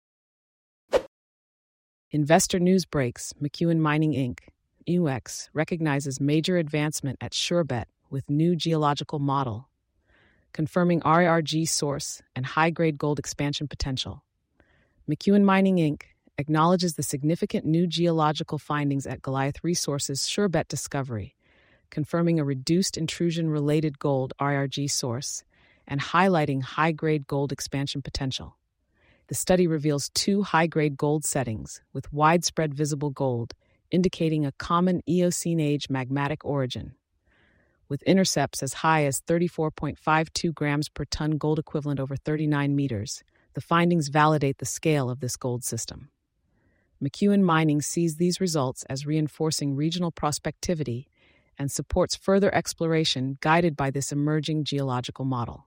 Investor News Breaks, McEwen Mining Inc. UX recognizes major advancement at SureBet with new geological model, confirming RARG source and high-grade gold expansion potential. McEwen Mining Inc. acknowledges the significant new geological findings at Goliath Resources' Sherbet discovery, confirming a reduced intrusion-related gold RARG source and highlighting high-grade gold expansion potential. The study reveals 2 high-grade gold settings with widespread visible gold, indicating a common Eocene-age magmatic origin. With intercepts as high as 34.52 grams per ton gold equivalent over 39 meters, the findings validate the scale of this gold system. McEwen Mining sees these results as reinforcing regional prospectivity and supports further exploration guided by this emerging geological model.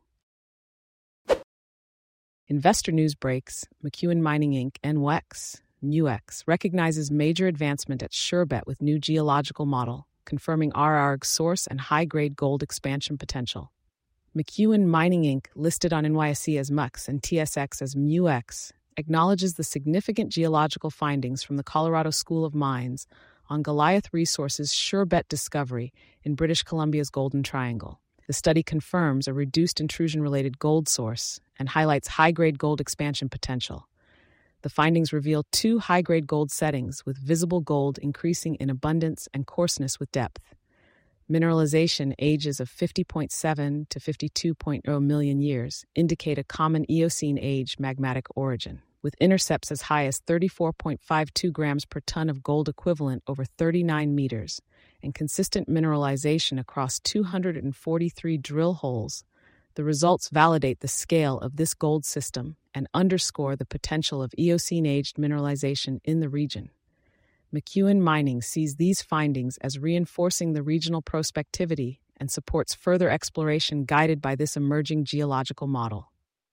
Investor news breaks: McEwen Mining Inc. NWEX recognizes major advancement at Sherbet with new geological model, confirming RARG source and high-grade gold expansion potential. McEwen Mining Inc., listed on NYSE as MUX and TSX as MUX, acknowledges the significant geological findings from the Colorado School of Mines on Goliath Resources' Sherbet discovery in British Columbia's Golden Triangle. The study confirms a reduced intrusion-related gold source and highlights high-grade gold expansion potential. The findings reveal 2 high-grade gold settings with visible gold increasing in abundance and coarseness with depth. Mineralization ages of 50.7 to 52.0 million years indicate a common Eocene-age magmatic origin, with intercepts as high as 34.52 grams per ton of gold equivalent over 39 meters, and consistent mineralization across 243 drill holes. The results validate the scale of this gold system and underscore the potential of Eocene-aged mineralization in the region. McEwen Mining sees these findings as reinforcing the regional prospectivity and supports further exploration guided by this emerging geological model.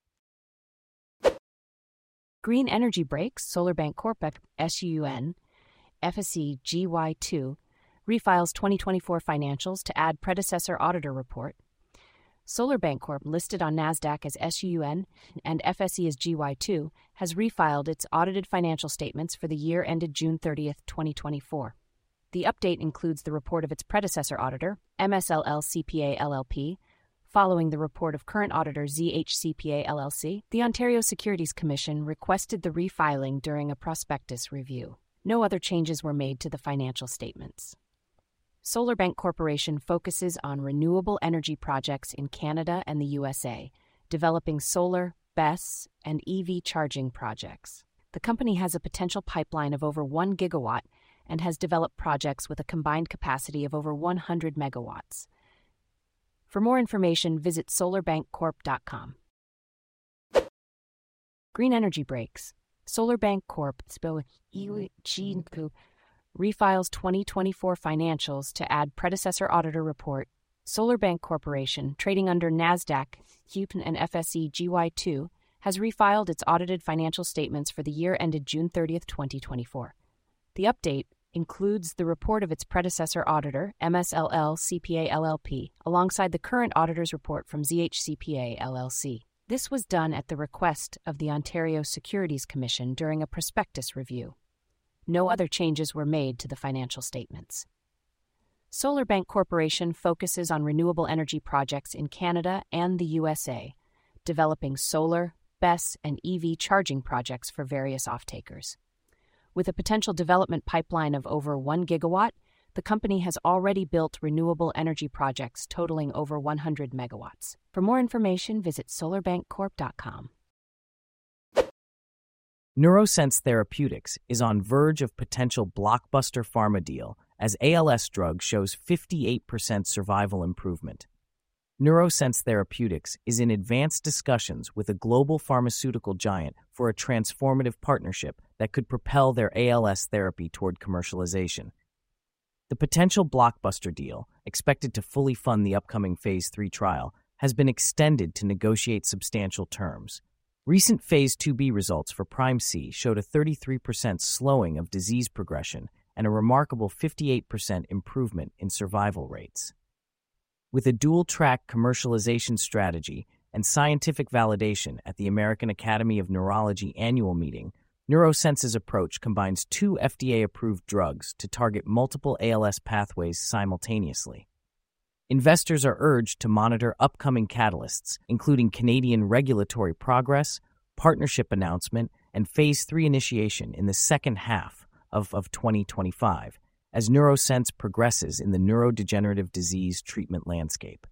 Green Energy Breaks, SolarBank Corp. SUN, FSE GY2, refiles 2024 financials to add predecessor auditor report. SolarBank Corp., listed on NASDAQ as SUN and FSE as GY2, has refiled its audited financial statements for the year ended June 30, 2024. The update includes the report of its predecessor auditor, MSLL CPA LLP, following the report of current auditor ZHCPA LLC. The Ontario Securities Commission requested the refiling during a prospectus review. No other changes were made to the financial statements. SolarBank Corporation focuses on renewable energy projects in Canada and the USA, developing solar, BESS, and EV charging projects. The company has a potential pipeline of over 1 gigawatt and has developed projects with a combined capacity of over 100 megawatts. For more information, visit solarbankcorp.com. Green Energy Breaks. SolarBank Corp. Refiles 2024 financials to add predecessor auditor report. SolarBank Corporation, trading under NASDAQ, QPN and FSE GY2, has refiled its audited financial statements for the year ended June 30, 2024. The update includes the report of its predecessor auditor, MSLL CPA LLP, alongside the current auditor's report from ZHCPA LLC. This was done at the request of the Ontario Securities Commission during a prospectus review. No other changes were made to the financial statements. SolarBank Corporation focuses on renewable energy projects in Canada and the USA, developing solar, BESS, and EV charging projects for various off-takers. With a potential development pipeline of over 1 gigawatt, the company has already built renewable energy projects totaling over 100 megawatts. For more information, visit solarbankcorp.com. Neurosense Therapeutics is on verge of potential blockbuster pharma deal as ALS drug shows 58% survival improvement. Neurosense Therapeutics is in advanced discussions with a global pharmaceutical giant for a transformative partnership that could propel their ALS therapy toward commercialization. The potential blockbuster deal, expected to fully fund the upcoming Phase 3 trial, has been extended to negotiate substantial terms. Recent Phase 2b results for Prime-C showed a 33% slowing of disease progression and a remarkable 58% improvement in survival rates. With a dual-track commercialization strategy and scientific validation at the American Academy of Neurology annual meeting, Neurosense's approach combines 2 FDA-approved drugs to target multiple ALS pathways simultaneously. Investors are urged to monitor upcoming catalysts, including Canadian regulatory progress, partnership announcement, and Phase 3 initiation in the second half of 2025, as NeuroSense progresses in the neurodegenerative disease treatment landscape.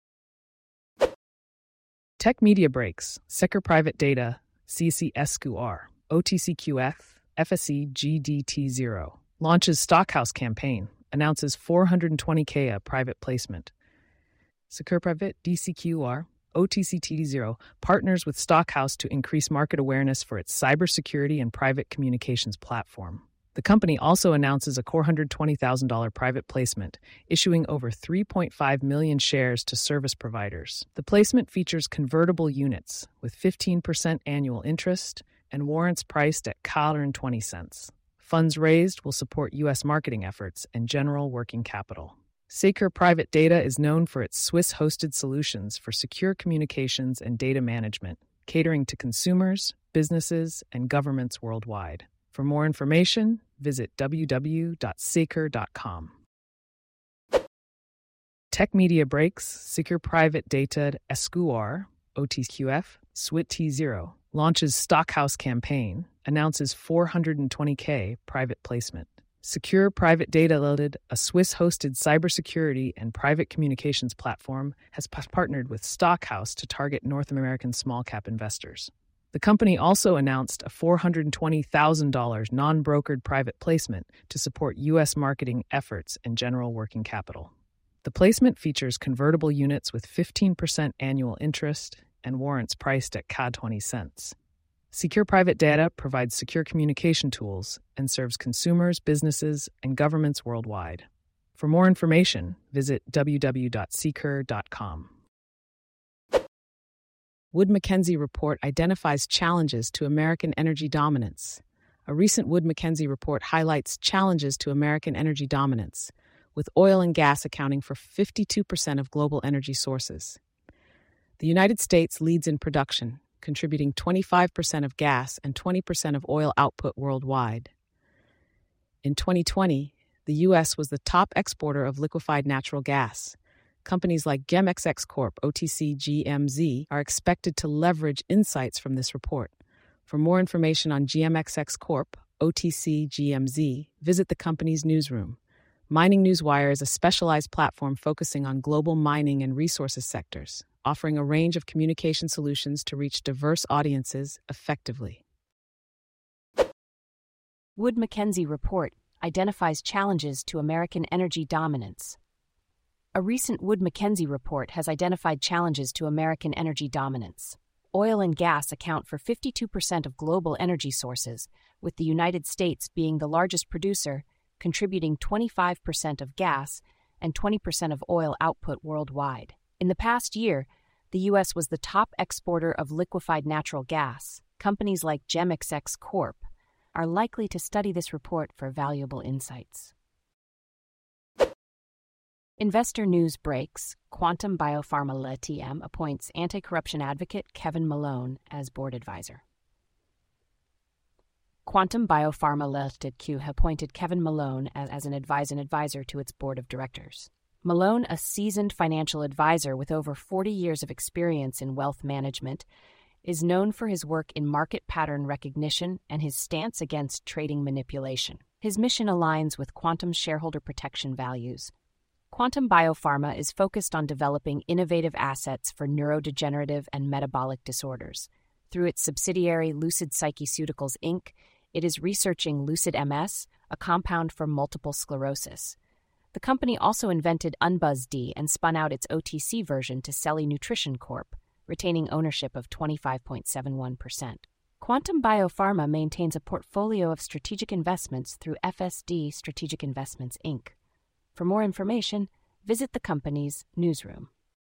Tech Media Breaks, Secure Private Data, CCSQR, OTCQF, FSE GDT0, launches Stockhouse campaign, announces 420K private placement. Secure Private DCQR, OTCT0 partners with Stockhouse to increase market awareness for its cybersecurity and private communications platform. The company also announces a $420,000 private placement, issuing over 3.5 million shares to service providers. The placement features convertible units with 15% annual interest and warrants priced at $0.20. Funds raised will support U.S. marketing efforts and general working capital. Secure Private Data is known for its Swiss-hosted solutions for secure communications and data management, catering to consumers, businesses, and governments worldwide. For more information, visit www.secure.com. Tech Media Breaks, Secure Private Data SQR, OTQF, SWIT-T0, launches Stockhouse campaign, announces 420K private placement. Secure Private Data Limited, a Swiss-hosted cybersecurity and private communications platform, has partnered with Stockhouse to target North American small-cap investors. The company also announced a $420,000 non-brokered private placement to support U.S. marketing efforts and general working capital. The placement features convertible units with 15% annual interest and warrants priced at $0.20. Secure Private Data provides secure communication tools and serves consumers, businesses, and governments worldwide. For more information, visit www.secure.com. Wood Mackenzie report identifies challenges to American energy dominance. A recent Wood Mackenzie report highlights challenges to American energy dominance, with oil and gas accounting for 52% of global energy sources. The United States leads in production, contributing 25% of gas and 20% of oil output worldwide. In 2020, the U.S. was the top exporter of liquefied natural gas. Companies like GEMXX Corp, OTC GMZ, are expected to leverage insights from this report. For more information on GMXX Corp, OTC GMZ, visit the company's newsroom. Mining Newswire is a specialized platform focusing on global mining and resources sectors, offering a range of communication solutions to reach diverse audiences effectively. Wood Mackenzie report identifies challenges to American energy dominance. A recent Wood Mackenzie report has identified challenges to American energy dominance. Oil and gas account for 52% of global energy sources, with the United States being the largest producer, contributing 25% of gas and 20% of oil output worldwide. In the past year, the U.S. was the top exporter of liquefied natural gas. Companies like GEMXX Corp are likely to study this report for valuable insights. Investor news breaks. Quantum Biopharma LTM appoints anti-corruption advocate Kevin Malone as board advisor. Quantum Biopharma LTD appointed Kevin Malone as an advisor to its board of directors. Malone, a seasoned financial advisor with over 40 years of experience in wealth management, is known for his work in market pattern recognition and his stance against trading manipulation. His mission aligns with Quantum's shareholder protection values. Quantum Biopharma is focused on developing innovative assets for neurodegenerative and metabolic disorders. Through its subsidiary Lucid Psycheceuticals Inc., it is researching Lucid MS, a compound for multiple sclerosis. The company also invented UnBuzz-D and spun out its OTC version to Celli Nutrition Corp., retaining ownership of 25.71%. Quantum Biopharma maintains a portfolio of strategic investments through FSD Strategic Investments, Inc. For more information, visit the company's newsroom.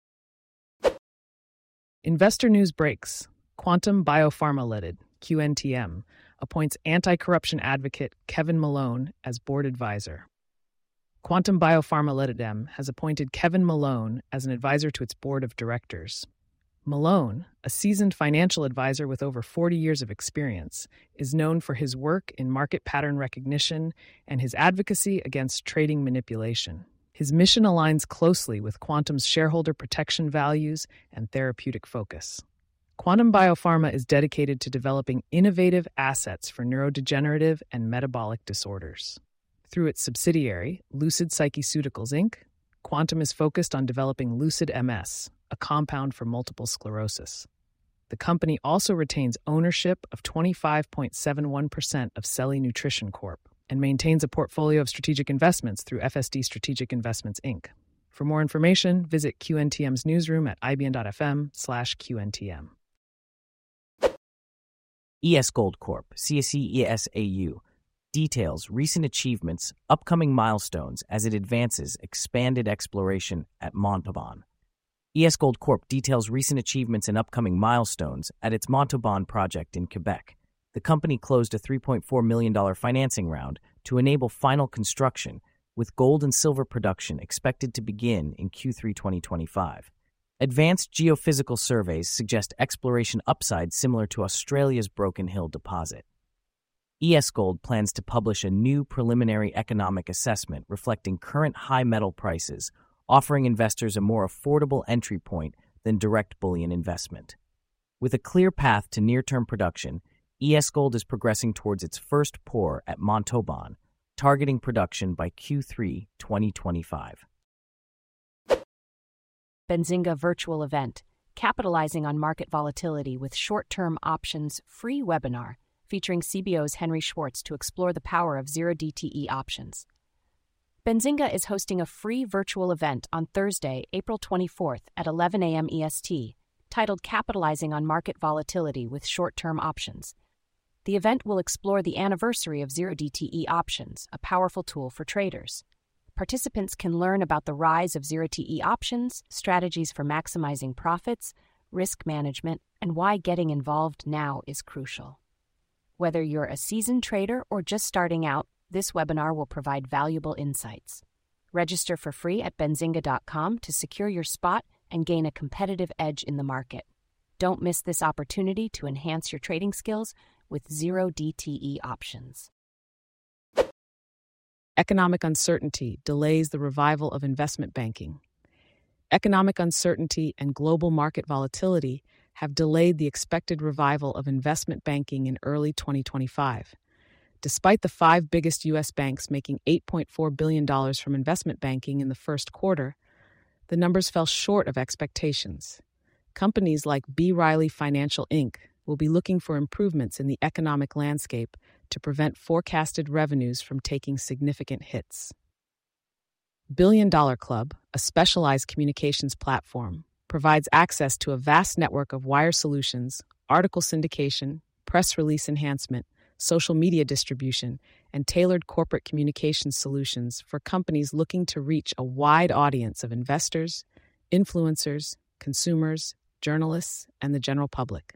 Investor news breaks. Quantum Biopharma Limited, QNTM, appoints anti-corruption advocate Kevin Malone as board advisor. Quantum Biopharma Limited has appointed Kevin Malone as an advisor to its board of directors. Malone, a seasoned financial advisor with over 40 years of experience, is known for his work in market pattern recognition and his advocacy against trading manipulation. His mission aligns closely with Quantum's shareholder protection values and therapeutic focus. Quantum Biopharma is dedicated to developing innovative assets for neurodegenerative and metabolic disorders. Through its subsidiary, Lucid Psycheceuticals, Inc., Quantum is focused on developing Lucid MS, a compound for multiple sclerosis. The company also retains ownership of 25.71% of Celli Nutrition Corp. And maintains a portfolio of strategic investments through FSD Strategic Investments, Inc. For more information, visit QNTM's newsroom at ibn.fm/QNTM. ES Gold Corp., CSE ESAU, details recent achievements, upcoming milestones as it advances expanded exploration at Montauban. ES Gold Corp. details recent achievements and upcoming milestones at its Montauban project in Quebec. The company closed a $3.4 million financing round to enable final construction, with gold and silver production expected to begin in Q3 2025. Advanced geophysical surveys suggest exploration upside similar to Australia's Broken Hill deposit. ES Gold plans to publish a new preliminary economic assessment reflecting current high metal prices, offering investors a more affordable entry point than direct bullion investment. With a clear path to near-term production, ES Gold is progressing towards its first pour at Montauban, targeting production by Q3 2025. Benzinga virtual event, capitalizing on market volatility with short-term options free webinar featuring CBO's Henry Schwartz to explore the power of zero DTE options. Benzinga is hosting a free virtual event on Thursday, April 24th at 11 a.m. EST, titled Capitalizing on Market Volatility with Short-Term Options. The event will explore the anniversary of zero DTE options, a powerful tool for traders. Participants can learn about the rise of zero TE options, strategies for maximizing profits, risk management, and why getting involved now is crucial. Whether you're a seasoned trader or just starting out, this webinar will provide valuable insights. Register for free at benzinga.com to secure your spot and gain a competitive edge in the market. Don't miss this opportunity to enhance your trading skills with zero DTE options. Economic uncertainty delays the revival of investment banking. Economic uncertainty and global market volatility have delayed the expected revival of investment banking in early 2025. Despite the five biggest U.S. banks making $8.4 billion from investment banking in the first quarter, the numbers fell short of expectations. Companies like B. Riley Financial, Inc. will be looking for improvements in the economic landscape to prevent forecasted revenues from taking significant hits. Billion Dollar Club, a specialized communications platform, provides access to a vast network of wire solutions, article syndication, press release enhancement, social media distribution, and tailored corporate communications solutions for companies looking to reach a wide audience of investors, influencers, consumers, journalists, and the general public.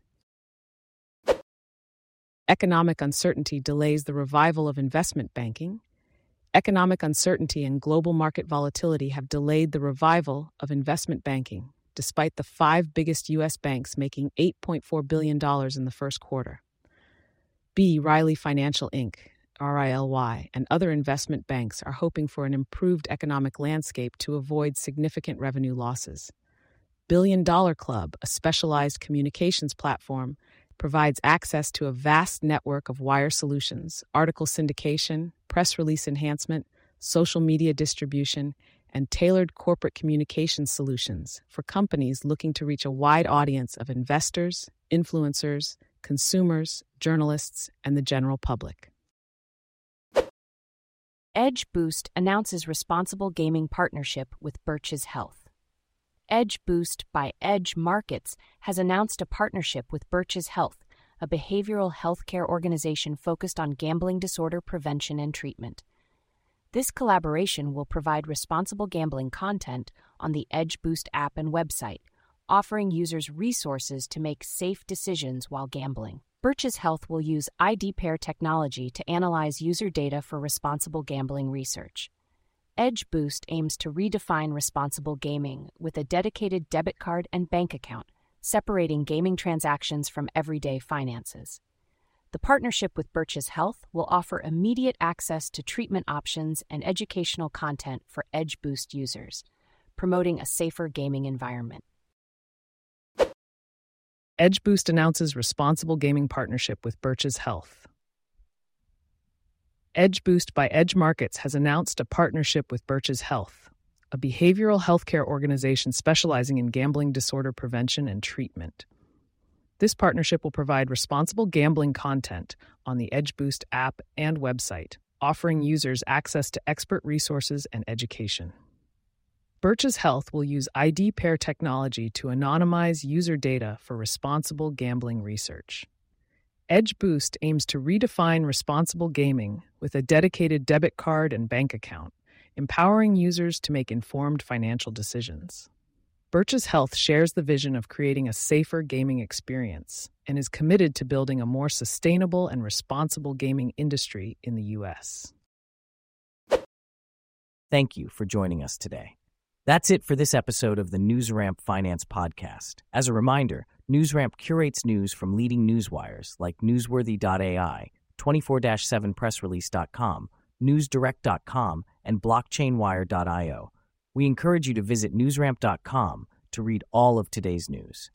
Economic uncertainty delays the revival of investment banking. Economic uncertainty and global market volatility have delayed the revival of investment banking, despite the five biggest U.S. banks making $8.4 billion in the first quarter. B. Riley Financial, Inc., RILY, and other investment banks are hoping for an improved economic landscape to avoid significant revenue losses. Billion Dollar Club, a specialized communications platform, provides access to a vast network of wire solutions, article syndication, press release enhancement, social media distribution, and tailored corporate communications solutions for companies looking to reach a wide audience of investors, influencers, consumers, journalists, and the general public. Edge Boost announces responsible gaming partnership with Birches Health. Edge Boost by Edge Markets has announced a partnership with Birches Health, a behavioral healthcare organization focused on gambling disorder prevention and treatment. This collaboration will provide responsible gambling content on the Edge Boost app and website, offering users resources to make safe decisions while gambling. Birches Health will use ID pair technology to analyze user data for responsible gambling research. Edge Boost aims to redefine responsible gaming with a dedicated debit card and bank account, separating gaming transactions from everyday finances. The partnership with Birches Health will offer immediate access to treatment options and educational content for Edge Boost users, promoting a safer gaming environment. Edge Boost announces responsible gaming partnership with Birches Health. Edge Boost by Edge Markets has announced a partnership with Birches Health, a behavioral healthcare organization specializing in gambling disorder prevention and treatment. This partnership will provide responsible gambling content on the Edge Boost app and website, offering users access to expert resources and education. Birches Health will use ID pair technology to anonymize user data for responsible gambling research. Edge Boost aims to redefine responsible gaming with a dedicated debit card and bank account, empowering users to make informed financial decisions. Birches Health shares the vision of creating a safer gaming experience and is committed to building a more sustainable and responsible gaming industry in the U.S. Thank you for joining us today. That's it for this episode of the NewsRamp Finance Podcast. As a reminder, NewsRamp curates news from leading newswires like Newsworthy.ai, 24/7pressrelease.com, NewsDirect.com, and BlockchainWire.io. We encourage you to visit newsramp.com to read all of today's news.